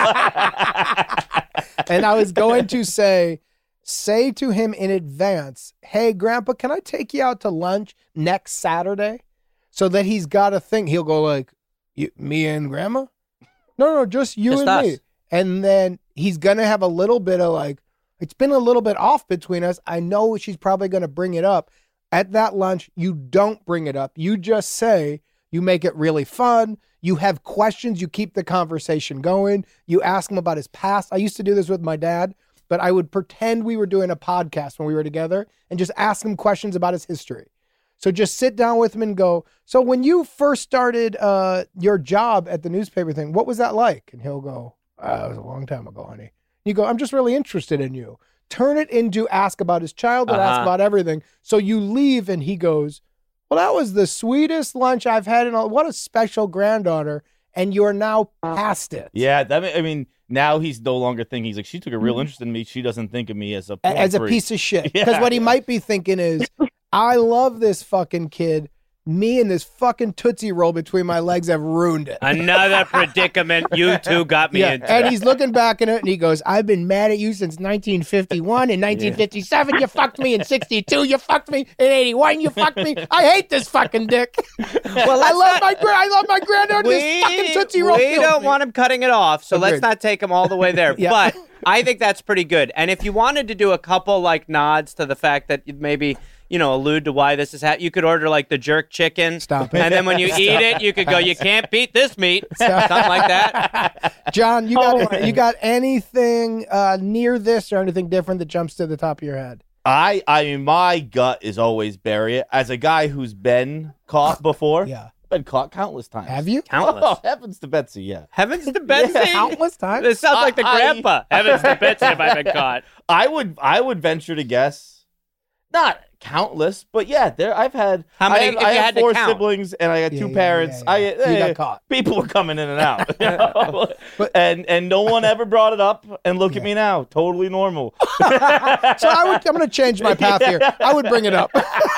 Speaker 4: And I was going to say, say to him in advance, hey, Grandpa, can I take you out to lunch next Saturday? So that he's got a thing. He'll go like, you, me and Grandma? No, no, just you
Speaker 5: Just
Speaker 4: and
Speaker 5: us.
Speaker 4: me. And then he's going to have a little bit of like, it's been a little bit off between us. I know she's probably going to bring it up. At that lunch, you don't bring it up. You just say, you make it really fun. You have questions. You keep the conversation going. You ask him about his past. I used to do this with my dad, but I would pretend we were doing a podcast when we were together and just ask him questions about his history. So just sit down with him and go, so when you first started uh, your job at the newspaper thing, what was that like? And he'll go, uh, it was a long time ago, honey. You go, I'm just really interested in you. Turn it into ask about his childhood, ask
Speaker 5: Uh-huh.
Speaker 4: about everything. So you leave and he goes, well, that was the sweetest lunch I've had in all. What a special granddaughter. And you're now past it.
Speaker 10: Yeah, that mean, I mean, now he's no longer thinking. He's like, she took a real interest in me. She doesn't think of me as a
Speaker 4: A- As a
Speaker 10: freak.
Speaker 4: piece of shit. Because
Speaker 10: Yeah.
Speaker 4: what he might be thinking is, I love this fucking kid. Me and this fucking Tootsie Roll between my legs have ruined it.
Speaker 5: Another predicament you two got me
Speaker 4: Yeah,
Speaker 5: into.
Speaker 4: and he's looking back at it and he goes, I've been mad at you since nineteen fifty-one. In nineteen fifty-seven, you fucked me. In sixty-two, you fucked me. In eighty-one, you fucked me. I hate this fucking dick. Well, I love my gra- I love my granddaughter. This fucking Tootsie Roll
Speaker 5: we
Speaker 4: killed
Speaker 5: don't
Speaker 4: me.
Speaker 5: want him cutting it off, so let's
Speaker 4: Agreed.
Speaker 5: not take him all the way there.
Speaker 4: Yeah.
Speaker 5: But I think that's pretty good. And if you wanted to do a couple like nods to the fact that you'd maybe, you know, allude to why this is happening, you could order like the jerk chicken.
Speaker 4: Stop it.
Speaker 5: And then when you eat it, you could go, you can't beat this meat. Something like that.
Speaker 4: John, you got
Speaker 11: Oh.
Speaker 4: you got anything uh, near this or anything different that jumps to the top of your head?
Speaker 10: I, I mean, my gut is always bury it. As a guy who's been caught before,
Speaker 4: Yeah.
Speaker 10: been caught countless times.
Speaker 4: Have you?
Speaker 5: Countless.
Speaker 10: Oh, heavens to Betsy, yeah.
Speaker 5: Heavens to Betsy.
Speaker 4: Countless times?
Speaker 5: This sounds like the
Speaker 10: I-
Speaker 5: grandpa. Heavens to Betsy if I've been caught.
Speaker 10: I would, I would venture to guess, not countless, but yeah, there. I've had.
Speaker 5: How many-
Speaker 10: I had,
Speaker 5: if
Speaker 10: I
Speaker 5: you
Speaker 10: had
Speaker 5: had to
Speaker 10: four
Speaker 5: count?
Speaker 10: siblings, and I had
Speaker 4: Yeah,
Speaker 10: two
Speaker 4: yeah,
Speaker 10: parents.
Speaker 4: yeah, yeah.
Speaker 10: I
Speaker 4: You got
Speaker 10: eh,
Speaker 4: caught.
Speaker 10: People were coming in and out, you know?
Speaker 4: But-
Speaker 10: and and no one ever brought it up. And look at me now, totally normal.
Speaker 4: So I would, I'm going to change my path here. I would bring it up.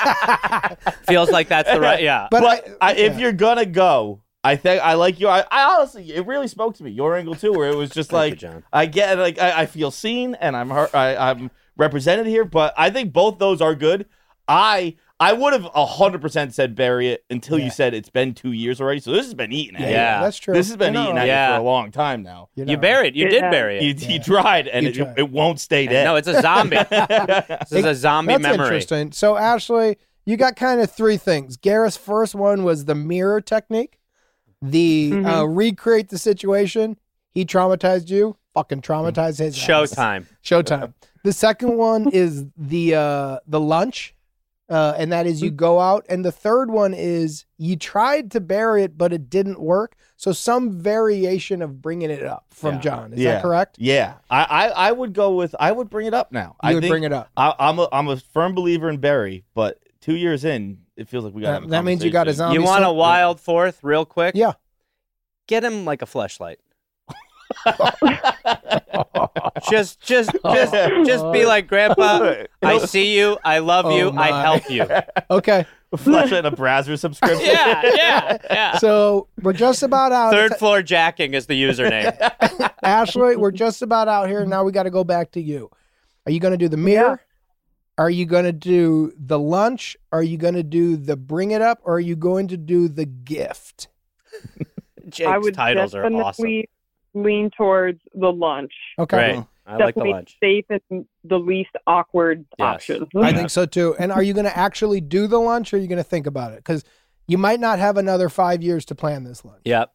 Speaker 5: Feels like that's the right, yeah.
Speaker 4: But,
Speaker 10: But
Speaker 4: I,
Speaker 10: I, if
Speaker 4: yeah.
Speaker 10: you're gonna go, I think I like you. I, I honestly, it really spoke to me. Your angle too, where it was just
Speaker 5: Thank you,
Speaker 10: like
Speaker 5: John.
Speaker 10: I get, like I, I feel seen and I'm hurt, I, I'm represented here. But I think both those are good. I I would have a hundred percent said bury it until
Speaker 4: Yeah.
Speaker 10: you said it's been two years already. So this has been eaten at
Speaker 4: yeah,
Speaker 10: you.
Speaker 5: Yeah.
Speaker 4: that's true.
Speaker 10: This has been
Speaker 4: You're not
Speaker 10: eaten
Speaker 4: wrong.
Speaker 10: at
Speaker 5: Yeah.
Speaker 10: you for a long time now.
Speaker 4: You're
Speaker 5: You
Speaker 4: not
Speaker 5: buried. You
Speaker 11: It
Speaker 5: did
Speaker 11: has.
Speaker 5: bury it.
Speaker 10: You, you tried, and
Speaker 4: You
Speaker 10: it,
Speaker 4: tried.
Speaker 10: it won't stay dead.
Speaker 5: No, it's a zombie. This is a zombie
Speaker 4: That's
Speaker 5: memory.
Speaker 4: interesting. So, Ashley, you got kind of three things. Garrett's first one was the mirror technique, the
Speaker 11: Mhm.
Speaker 4: uh, recreate the situation. He traumatized you. Fucking traumatized his ass.
Speaker 5: Showtime.
Speaker 4: Showtime. The second one is the uh, the lunch, uh, and that is you go out. And the third one is you tried to bury it, but it didn't work. So some variation of bringing it up from
Speaker 5: Yeah.
Speaker 4: John. Is
Speaker 10: yeah.
Speaker 4: that correct?
Speaker 10: Yeah, I, I I would go with I would bring it up now.
Speaker 4: You
Speaker 10: I
Speaker 4: would
Speaker 10: think
Speaker 4: bring it up.
Speaker 10: I, I'm a I'm a firm believer in Barry, but two years in, it feels like we got.
Speaker 4: That, that means you got a zombie.
Speaker 5: You want a
Speaker 4: so-
Speaker 5: wild fourth real quick?
Speaker 4: Yeah.
Speaker 5: Get him like a fleshlight. Just, just, just, just be like, Grandpa. I see you. I love you.
Speaker 4: Oh,
Speaker 5: I
Speaker 4: my.
Speaker 5: help you.
Speaker 4: Okay.
Speaker 10: Flush it in a Brazzers subscription.
Speaker 5: Yeah, yeah, yeah.
Speaker 4: So we're just about out.
Speaker 5: Third floor jacking is the username.
Speaker 4: Ashley, we're just about out here. Now we got to go back to you. Are you going to do the mirror? Are you going to do the lunch? Are you going to do the bring it up? Or are you going to do the gift?
Speaker 5: Jake's
Speaker 11: I would
Speaker 5: titles are
Speaker 11: definitely
Speaker 5: awesome.
Speaker 11: lean towards the lunch.
Speaker 4: Okay.
Speaker 5: Right. I like the
Speaker 11: Definitely
Speaker 5: lunch.
Speaker 11: safe and the least awkward
Speaker 5: Yes.
Speaker 11: option.
Speaker 4: I think so too. And are you going to actually do the lunch or are you going to think about it? Because you might not have another five years to plan this lunch.
Speaker 5: Yep.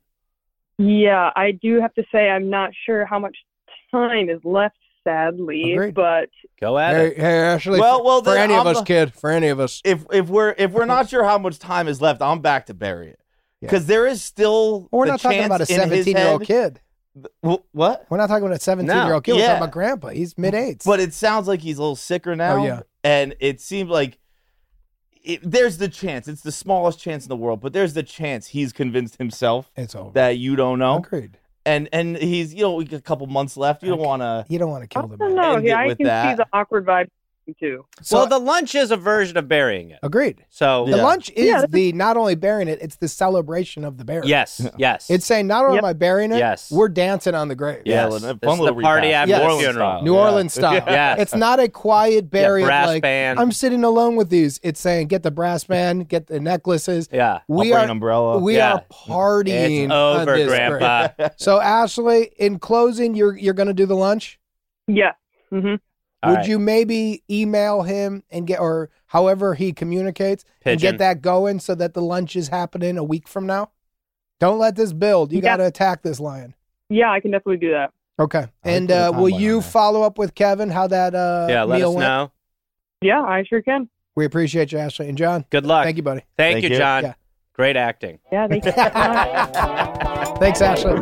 Speaker 11: Yeah, I do have to say I'm not sure how much time is left, sadly,
Speaker 4: Agreed.
Speaker 11: but
Speaker 5: Go at
Speaker 4: Hey,
Speaker 5: it.
Speaker 4: hey, Ashley.
Speaker 10: Well,
Speaker 4: for,
Speaker 10: well,
Speaker 4: for
Speaker 10: then
Speaker 4: any of
Speaker 10: I'm
Speaker 4: us,
Speaker 10: the-
Speaker 4: kid. For any of us.
Speaker 10: If if we're if we're not sure how much time is left, I'm back to bury it
Speaker 4: Yeah.
Speaker 10: because there is still.
Speaker 4: We're
Speaker 10: the
Speaker 4: not talking
Speaker 10: chance
Speaker 4: about a
Speaker 10: in his
Speaker 4: seventeen-year-old
Speaker 10: head-
Speaker 4: kid.
Speaker 10: Wh- What?
Speaker 4: We're not talking about a seventeen-year-old kid. We're
Speaker 10: Yeah.
Speaker 4: talking about grandpa. He's mid-eights.
Speaker 10: But it sounds like he's a little sicker now.
Speaker 4: Oh, yeah.
Speaker 10: And it seemed like it, there's the chance. It's the smallest chance in the world, but there's the chance he's convinced himself
Speaker 4: it's over.
Speaker 10: that you don't know.
Speaker 4: Agreed.
Speaker 10: And and he's, you know, we got a couple months left. You don't want to.
Speaker 4: You don't want to
Speaker 11: I
Speaker 4: kill the
Speaker 11: don't
Speaker 4: man.
Speaker 11: know.
Speaker 10: end
Speaker 11: Yeah,
Speaker 10: it
Speaker 11: I
Speaker 10: with
Speaker 11: can
Speaker 10: that.
Speaker 11: see the awkward vibe too.
Speaker 4: So,
Speaker 5: well, the lunch is a version of burying it.
Speaker 4: agreed.
Speaker 5: So,
Speaker 4: The
Speaker 10: Yeah.
Speaker 4: lunch is
Speaker 11: Yeah.
Speaker 4: the not only burying it, it's the celebration of the burying.
Speaker 5: yes, yes.
Speaker 4: It's saying not only
Speaker 11: Yep.
Speaker 4: am I burying it,
Speaker 5: Yes.
Speaker 4: we're dancing on the grave.
Speaker 5: yes.
Speaker 10: well, a
Speaker 5: This
Speaker 10: fun
Speaker 5: is the
Speaker 10: little
Speaker 5: party
Speaker 10: recap.
Speaker 5: at
Speaker 4: Yes.
Speaker 5: New
Speaker 10: Orleans
Speaker 5: funeral.
Speaker 10: style.
Speaker 4: New
Speaker 10: Yeah.
Speaker 4: Orleans style.
Speaker 5: Yes.
Speaker 4: It's not a quiet burial.
Speaker 5: brass
Speaker 4: like,
Speaker 5: band.
Speaker 4: I'm sitting alone with these. It's saying get the brass band, get the necklaces.
Speaker 5: Yeah.
Speaker 4: We
Speaker 10: I'll bring
Speaker 4: are
Speaker 10: an umbrella.
Speaker 4: we
Speaker 5: Yeah.
Speaker 4: are partying.
Speaker 5: It's
Speaker 4: on
Speaker 5: over,
Speaker 4: this
Speaker 5: Grandpa.
Speaker 4: grave. So Ashley, in closing, you're you're going to do the lunch.
Speaker 11: Yeah. hmm
Speaker 5: All
Speaker 4: Would
Speaker 5: right.
Speaker 4: you maybe email him and get, or however he communicates, and
Speaker 5: Pigeon.
Speaker 4: get that going so that the lunch is happening a week from now? Don't let this build. You
Speaker 11: Yeah.
Speaker 4: got to attack this lion.
Speaker 11: Yeah, I can definitely do that.
Speaker 4: Okay. And
Speaker 10: put a
Speaker 4: uh, will
Speaker 10: timeline
Speaker 4: you
Speaker 10: on that.
Speaker 4: follow up with Kevin how that uh,
Speaker 5: Yeah, let
Speaker 4: meal
Speaker 5: us
Speaker 4: went?
Speaker 5: know.
Speaker 11: Yeah, I sure can.
Speaker 4: We appreciate you, Ashley. And John,
Speaker 5: Good luck.
Speaker 4: thank you, buddy.
Speaker 5: Thank,
Speaker 10: Thank
Speaker 5: you,
Speaker 10: you.
Speaker 5: John.
Speaker 4: Yeah.
Speaker 5: Great acting.
Speaker 11: Yeah, thank you so much.
Speaker 4: Thanks, Ashley.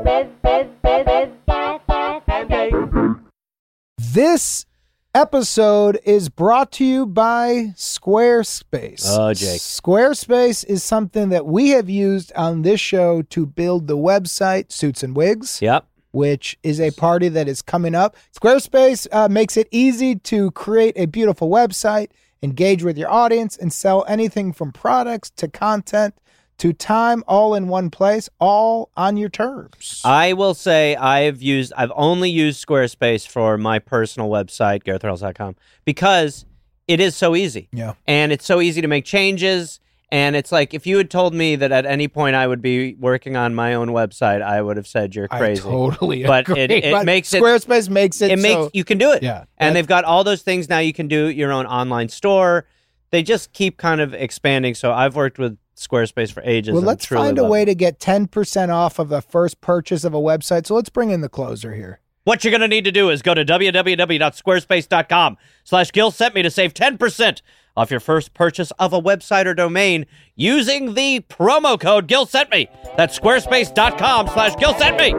Speaker 4: This episode is brought to you by Squarespace.
Speaker 5: Oh, Jake.
Speaker 4: Squarespace is something that we have used on this show to build the website Suits and Wigs,
Speaker 5: Yep.
Speaker 4: which is a party that is coming up. Squarespace uh, makes it easy to create a beautiful website, engage with your audience, and sell anything from products to content to time, all in one place, all on your terms.
Speaker 5: I will say I've used, I've only used Squarespace for my personal website, gareth reynolds dot com, because it is so easy.
Speaker 4: Yeah.
Speaker 5: And it's so easy to make changes. And it's like, if you had told me that at any point I would be working on my own website, I would have said you're crazy.
Speaker 4: I totally
Speaker 5: But
Speaker 4: agree.
Speaker 5: it- it
Speaker 4: But
Speaker 5: makes it-
Speaker 4: Squarespace makes it,
Speaker 5: It makes,
Speaker 4: so,
Speaker 5: you can do it.
Speaker 4: yeah.
Speaker 5: And
Speaker 4: That-
Speaker 5: they've got all those things now. You can do your own online store. They just keep kind of expanding. So I've worked with Squarespace for ages.
Speaker 4: Well,
Speaker 5: and
Speaker 4: let's
Speaker 5: truly
Speaker 4: find a
Speaker 5: love
Speaker 4: way
Speaker 5: it.
Speaker 4: to get ten percent off of the first purchase of a website. So let's bring in the closer here.
Speaker 5: What you're going to need to do is go to www.squarespace.com slash Gil sent me to save ten percent off your first purchase of a website or domain using the promo code Gil sent me. That's squarespace.com slash Gil sent me.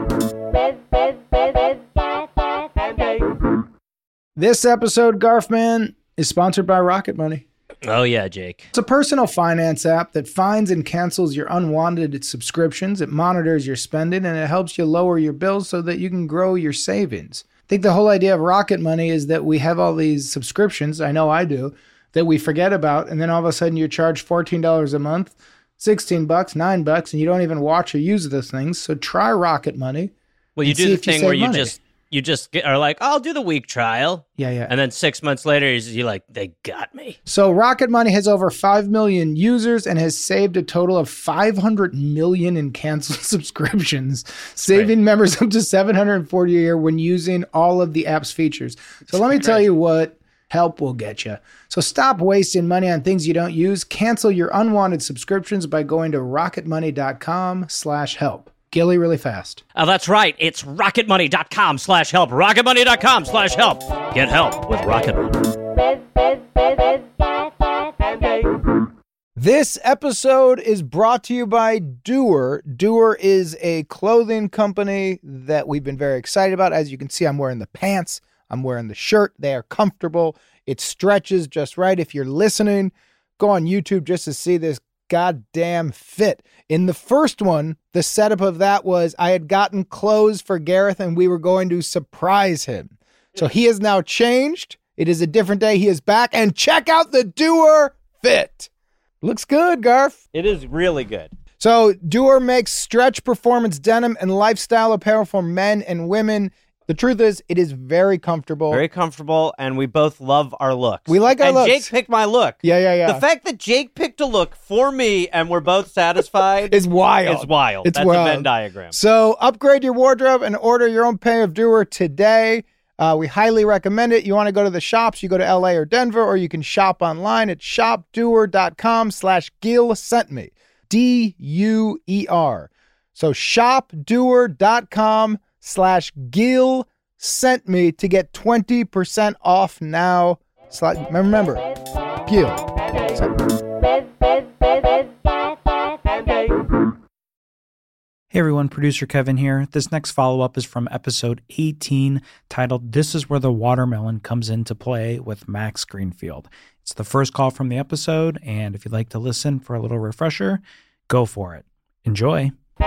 Speaker 4: This episode, Garfman, is sponsored by Rocket Money.
Speaker 5: Oh, yeah, Jake.
Speaker 4: It's a personal finance app that finds and cancels your unwanted subscriptions. It monitors your spending and it helps you lower your bills so that you can grow your savings. I think the whole idea of Rocket Money is that we have all these subscriptions, I know I do, that we forget about, and then all of a sudden you're charged fourteen dollars a month, sixteen bucks, nine bucks, and you don't even watch or use those things. So try Rocket Money.
Speaker 5: Well, you
Speaker 4: and see
Speaker 5: do the
Speaker 4: if you
Speaker 5: thing
Speaker 4: save
Speaker 5: where you
Speaker 4: money.
Speaker 5: just you just get, are like, I'll do the week trial.
Speaker 4: Yeah, yeah.
Speaker 5: And then six months later, you're like, they got me.
Speaker 4: So Rocket Money has over five million users and has saved a total of five hundred million in canceled subscriptions, saving members up to seven hundred forty a year when using all of the app's features. So let me tell you what help will get you. So stop wasting money on things you don't use. Cancel your unwanted subscriptions by going to rocketmoney.com slash help. Gilly, really fast.
Speaker 5: Oh, that's right. It's rocketmoney.com slash help. Rocketmoney.com slash help. Get help with Rocket Money.
Speaker 4: This episode is brought to you by Doer. Doer is a clothing company that we've been very excited about. As you can see, I'm wearing the pants. I'm wearing the shirt. They are comfortable. It stretches just right. If you're listening, go on YouTube just to see this goddamn fit. In the first one, the setup of that was I had gotten clothes for Gareth and we were going to surprise him. So he has now changed. It is a different day. He is back. And check out the Doer fit. Looks good, Garth.
Speaker 5: It is really good.
Speaker 4: So Doer makes stretch performance denim and lifestyle apparel for men and women. The truth is, it is very comfortable.
Speaker 5: Very comfortable, and we both love our looks.
Speaker 4: We like our
Speaker 5: and
Speaker 4: looks.
Speaker 5: Jake picked my look.
Speaker 4: Yeah, yeah, yeah.
Speaker 5: The fact that Jake picked a look for me and we're both satisfied
Speaker 4: is wild.
Speaker 5: It's wild.
Speaker 4: It's
Speaker 5: That's
Speaker 4: wild.
Speaker 5: a Venn diagram.
Speaker 4: So upgrade your wardrobe and order your own pair of Doer today. Uh, we highly recommend it. You want to go to the shops, you go to L A or Denver, or you can shop online at shopdoer.com slash Gil sent me. D U E R. So shopdoer.com slash Gil sent me to get twenty percent off now. Sli- Remember, Gil sent me.
Speaker 12: Hey everyone, producer Kevin here. This next follow-up is from episode eighteen, titled This is Where the Watermelon Comes Into Play with Max Greenfield. It's the first call from the episode, and if you'd like to listen for a little refresher, go for it. Enjoy.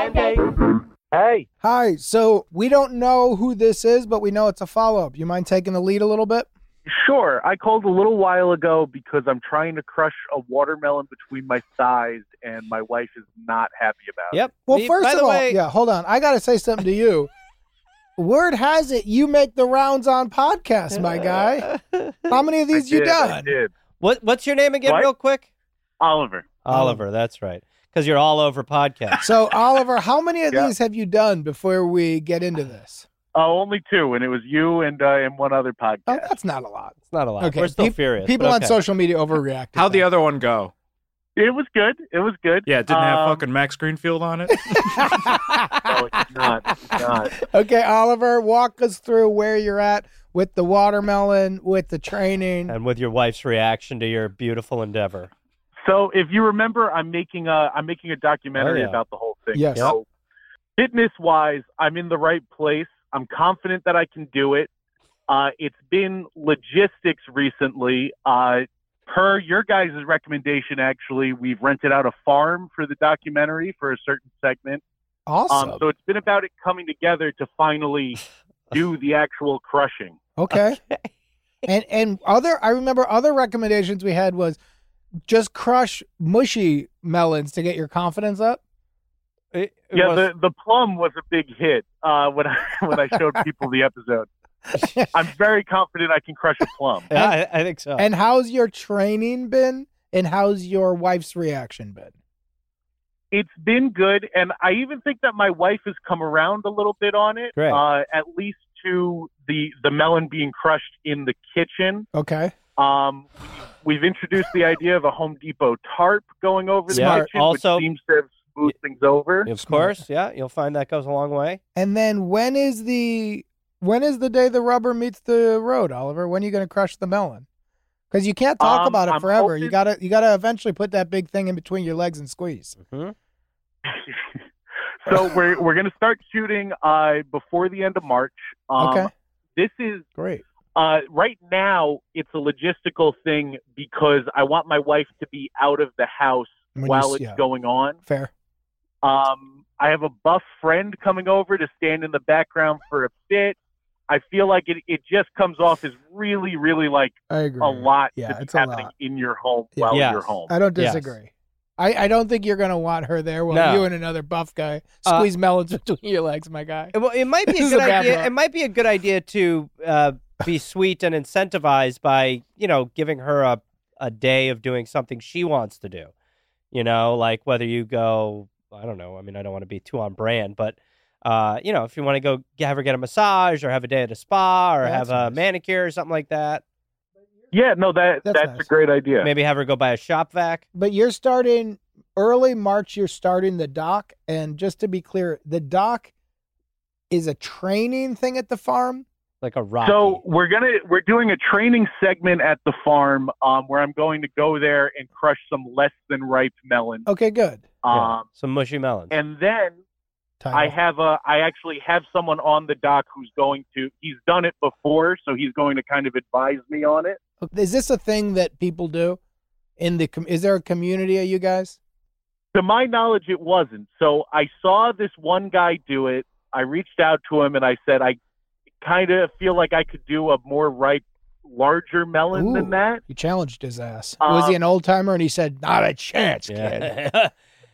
Speaker 4: Hey. Hi. So we don't know who this is, but we know it's a follow-up. You mind taking the lead a little bit?
Speaker 13: Sure. I called a little while ago because I'm trying to crush a watermelon between my thighs, and my wife is not happy about it.
Speaker 5: Yep.
Speaker 4: Well,
Speaker 5: Me-
Speaker 4: first
Speaker 5: by
Speaker 4: of
Speaker 5: the
Speaker 4: all,
Speaker 5: way-
Speaker 4: yeah, hold on. I got to say something to you. Word has it you make the rounds on podcasts, my guy. How many of these
Speaker 13: I
Speaker 4: you
Speaker 13: did, I
Speaker 4: done?
Speaker 13: did.
Speaker 5: What What's your name again,
Speaker 13: What?
Speaker 5: real quick?
Speaker 13: Oliver.
Speaker 5: Oliver, that's right. Because you're all over podcasts.
Speaker 4: So, Oliver, how many of
Speaker 13: Yeah.
Speaker 4: these have you done before we get into this?
Speaker 13: Oh, only two, and it was you and uh, and one other podcast.
Speaker 4: Oh, that's not a lot.
Speaker 5: It's not a lot.
Speaker 4: Okay,
Speaker 5: We're still
Speaker 4: peop-
Speaker 5: furious.
Speaker 4: People
Speaker 5: but
Speaker 4: on
Speaker 5: okay.
Speaker 4: social media overreact.
Speaker 9: How'd the other one go?
Speaker 13: It was good. It was good.
Speaker 9: Yeah, it didn't have
Speaker 13: Um,
Speaker 9: fucking Max Greenfield on it.
Speaker 13: No, it's not. It's not.
Speaker 4: Okay, Oliver, walk us through where you're at with the watermelon, with the training.
Speaker 5: And with your wife's reaction to your beautiful endeavor.
Speaker 13: So, if you remember, I'm making a I'm making a documentary
Speaker 5: Oh, yeah.
Speaker 13: about the whole thing.
Speaker 4: Yes.
Speaker 13: So, fitness wise, I'm in the right place. I'm confident that I can do it. Uh, it's been logistics recently. Uh, per your guys' recommendation, actually, we've rented out a farm for the documentary for a certain segment.
Speaker 4: Awesome.
Speaker 13: Um, so it's been about it coming together to finally do the actual crushing.
Speaker 4: Okay. and and other, I remember other recommendations we had was just crush mushy melons to get your confidence up.
Speaker 5: It, it
Speaker 13: Yeah,
Speaker 5: was-
Speaker 13: the, the plum was a big hit uh, when I when I showed people the episode. I'm very confident I can crush a plum.
Speaker 5: yeah, I, I think so.
Speaker 4: And how's your training been? And how's your wife's reaction been?
Speaker 13: It's been good, and I even think that my wife has come around a little bit on it.
Speaker 5: Great.
Speaker 13: Uh, at least to the the melon being crushed in the kitchen.
Speaker 4: Okay.
Speaker 13: Um, we've introduced the idea of a Home Depot tarp going over the
Speaker 5: Yeah.
Speaker 13: kitchen,
Speaker 5: Also-
Speaker 13: which seems to have smoothed things over.
Speaker 5: Of course, yeah, you'll find that goes a long way.
Speaker 4: And then when is the when is the day the rubber meets the road, Oliver? When are you going to crush the melon? Because you can't talk
Speaker 13: Um,
Speaker 4: about it
Speaker 13: I'm
Speaker 4: forever. You
Speaker 13: hoping-
Speaker 4: gotta you gotta eventually put that big thing in between your legs and squeeze.
Speaker 5: Mm-hmm.
Speaker 13: So we're we're going to start shooting uh, before the end of March. Um,
Speaker 4: Okay.
Speaker 13: This is
Speaker 4: Great.
Speaker 13: uh, right now. It's a logistical thing because I want my wife to be out of the house
Speaker 4: When you
Speaker 13: while
Speaker 4: s-
Speaker 13: it's
Speaker 4: yeah.
Speaker 13: going on.
Speaker 4: Fair.
Speaker 13: Um, I have a buff friend coming over to stand in the background for a bit. I feel like it, it just comes off as really, really like
Speaker 4: I agree.
Speaker 13: a lot
Speaker 4: Yeah,
Speaker 13: to be
Speaker 4: it's a
Speaker 13: happening
Speaker 4: lot.
Speaker 13: in your home
Speaker 4: Yeah.
Speaker 13: while
Speaker 5: Yes.
Speaker 13: you're home.
Speaker 4: I don't
Speaker 5: Yes.
Speaker 4: disagree. I, I don't think you're gonna want her there while
Speaker 5: No.
Speaker 4: you and another buff guy
Speaker 5: Uh,
Speaker 4: squeeze melons between your legs, my guy.
Speaker 5: Well, it might be
Speaker 4: This
Speaker 5: a
Speaker 4: is
Speaker 5: good
Speaker 4: a bad
Speaker 5: idea.
Speaker 4: look.
Speaker 5: It might be a good idea to uh, be sweet and incentivized by, you know, giving her a, a day of doing something she wants to do. You know, like whether you go, I don't know. I mean, I don't want to be too on brand, but uh, you know, if you want to go get, have her get a massage or have a day at a spa or
Speaker 4: Yeah,
Speaker 5: have
Speaker 4: that's
Speaker 5: a
Speaker 4: nice.
Speaker 5: manicure or something like that.
Speaker 13: Yeah, no, that
Speaker 4: That's
Speaker 13: that's,
Speaker 4: nice.
Speaker 13: a great idea.
Speaker 5: Maybe have her go buy a shop vac.
Speaker 4: But you're starting early March. You're starting the dock, and just to be clear, the dock is a training thing at the farm.
Speaker 5: Like a Rocky.
Speaker 13: So we're gonna we're doing a training segment at the farm um, where I'm going to go there and crush some less than ripe melons.
Speaker 4: Okay, good.
Speaker 5: Yeah,
Speaker 13: Um,
Speaker 5: some mushy melons.
Speaker 13: and then
Speaker 4: Title.
Speaker 13: I have a I actually have someone on the dock who's going to he's done it before, so he's going to kind of advise me on it.
Speaker 4: Is this a thing that people do in the? com- Is there a community of you guys?
Speaker 13: To my knowledge, it wasn't. So I saw this one guy do it. I reached out to him and I said, I kind of feel like I could do a more ripe, larger melon
Speaker 4: Ooh,
Speaker 13: than that.
Speaker 4: You challenged his ass.
Speaker 13: Um,
Speaker 4: Was he an old timer? And he said, "Not a chance,
Speaker 5: Yeah.
Speaker 4: kid."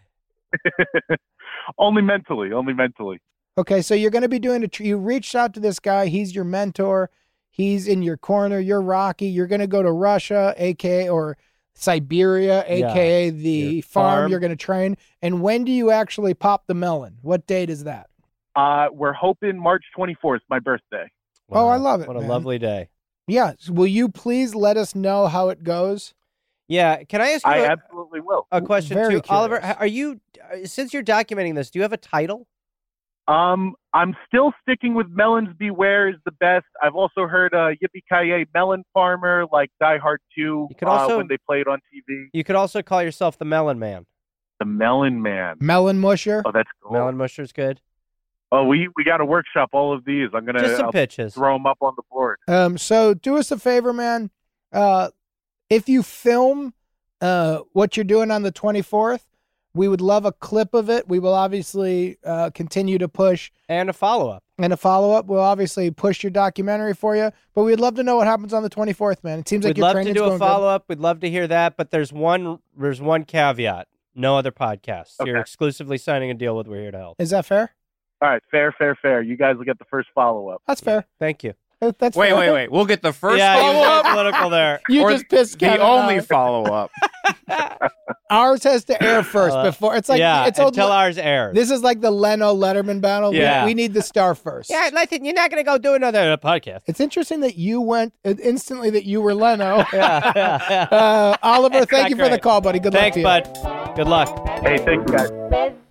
Speaker 13: Only mentally, only mentally.
Speaker 4: Okay, so you're going to be doing a. Tr- you reached out to this guy. He's your mentor. He's in your corner. You're Rocky. You're going to go to Russia, aka or Siberia, aka
Speaker 5: Yeah.
Speaker 4: the
Speaker 5: Your
Speaker 4: farm.
Speaker 5: farm.
Speaker 4: You're going to train. And when do you actually pop the melon? What date is that?
Speaker 13: Uh, we're hoping March twenty-fourth, my birthday.
Speaker 4: Oh, I love it.
Speaker 5: What a
Speaker 4: man.
Speaker 5: lovely day.
Speaker 4: Yeah. Will you please let us know how it goes?
Speaker 5: Yeah, can I ask you
Speaker 13: I
Speaker 5: a,
Speaker 13: absolutely will.
Speaker 5: a question
Speaker 4: Very
Speaker 5: too, Oliver?
Speaker 4: curious.
Speaker 5: Are you uh, since you're documenting this? Do you have a title?
Speaker 13: Um, I'm still sticking with Melons Beware is the best. I've also heard uh, Yippee-Ki-Yay Melon Farmer, like Die Hard two,
Speaker 5: You could also-
Speaker 13: uh, when they played on T V.
Speaker 5: You could also call yourself the Melon Man.
Speaker 13: The Melon Man.
Speaker 4: Melon musher.
Speaker 13: Oh, that's cool.
Speaker 5: Melon Musher's good.
Speaker 13: Oh, we we got to workshop all of these. I'm gonna
Speaker 5: Just some
Speaker 13: I'll
Speaker 5: pitches.
Speaker 13: throw them up on the board.
Speaker 4: Um, so do us a favor, man. Uh, if you film uh, what you're doing on the twenty-fourth, we would love a clip of it. We will obviously uh, continue to push.
Speaker 5: And a follow-up.
Speaker 4: And a follow-up. We'll obviously push your documentary for you. But we'd love to know what happens on the twenty-fourth, man. It seems like
Speaker 5: We'd
Speaker 4: your
Speaker 5: love to
Speaker 4: training's
Speaker 5: do a
Speaker 4: going good.
Speaker 5: follow-up. We'd love to hear that, but there's one there's one caveat. No other podcasts. You're
Speaker 13: Okay.
Speaker 5: exclusively signing a deal with We're Here to Help.
Speaker 4: Is that fair?
Speaker 13: All right, fair, fair, fair. You guys will get the first follow up.
Speaker 4: That's fair.
Speaker 5: Thank you.
Speaker 4: That- That's
Speaker 9: Wait,
Speaker 4: fair.
Speaker 9: wait, wait. We'll get the first
Speaker 5: yeah, you
Speaker 9: follow
Speaker 5: were
Speaker 9: up.
Speaker 5: political there.
Speaker 4: You
Speaker 9: or
Speaker 4: just pissed
Speaker 9: the
Speaker 4: Kevin
Speaker 9: only
Speaker 4: off.
Speaker 9: follow up.
Speaker 4: Ours has to air first
Speaker 5: Uh,
Speaker 4: before. It's like
Speaker 5: yeah,
Speaker 4: it's old.
Speaker 5: until ours airs.
Speaker 4: This is like the Leno Letterman battle. We-
Speaker 5: Yeah.
Speaker 4: We, need the star first.
Speaker 5: Yeah, listen, you're not going to go do another podcast.
Speaker 4: It's interesting that you went uh, instantly that you were Leno.
Speaker 5: Yeah, yeah, yeah.
Speaker 4: Uh, Oliver,
Speaker 5: It's
Speaker 4: thank
Speaker 5: not
Speaker 4: you for the
Speaker 5: great.
Speaker 4: call, buddy. Good
Speaker 5: Thanks,
Speaker 4: luck to you.
Speaker 5: bud. Good luck.
Speaker 13: Hey, thank you guys.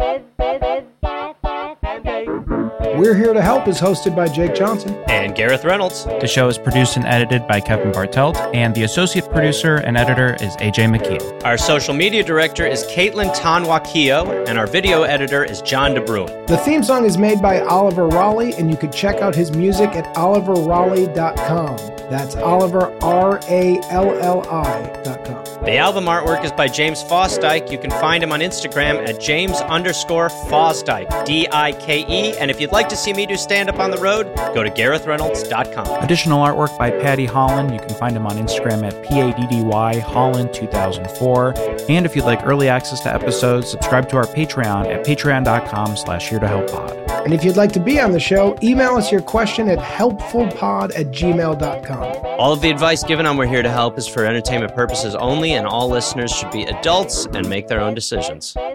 Speaker 4: We're Here to Help is hosted by Jake Johnson.
Speaker 5: And Gareth Reynolds.
Speaker 12: The show is produced and edited by Kevin Bartelt, and the associate producer and editor is A J McKeon.
Speaker 5: Our social media director is Caitlin Tanwakio, and our video editor is John DeBruin.
Speaker 4: The theme song is made by Oliver Raleigh, and you can check out his music at oliver raleigh dot com. That's Oliver, R A L L I dot com.
Speaker 5: The album artwork is by James Fosdyke. You can find him on Instagram at James underscore Fosdyke, D I K E. And if you'd like to see me do stand-up on the road, go to gareth reynolds dot com.
Speaker 12: Additional artwork by Patty Holland. You can find him on Instagram at P A D D Y Holland two thousand four. And if you'd like early access to episodes, subscribe to our Patreon at patreon dot com slash here to help pod.
Speaker 4: And if you'd like to be on the show, email us your question at helpfulpod at gmail dot com.
Speaker 5: All of the advice given on We're Here to Help is for entertainment purposes only, and all listeners should be adults and make their own decisions.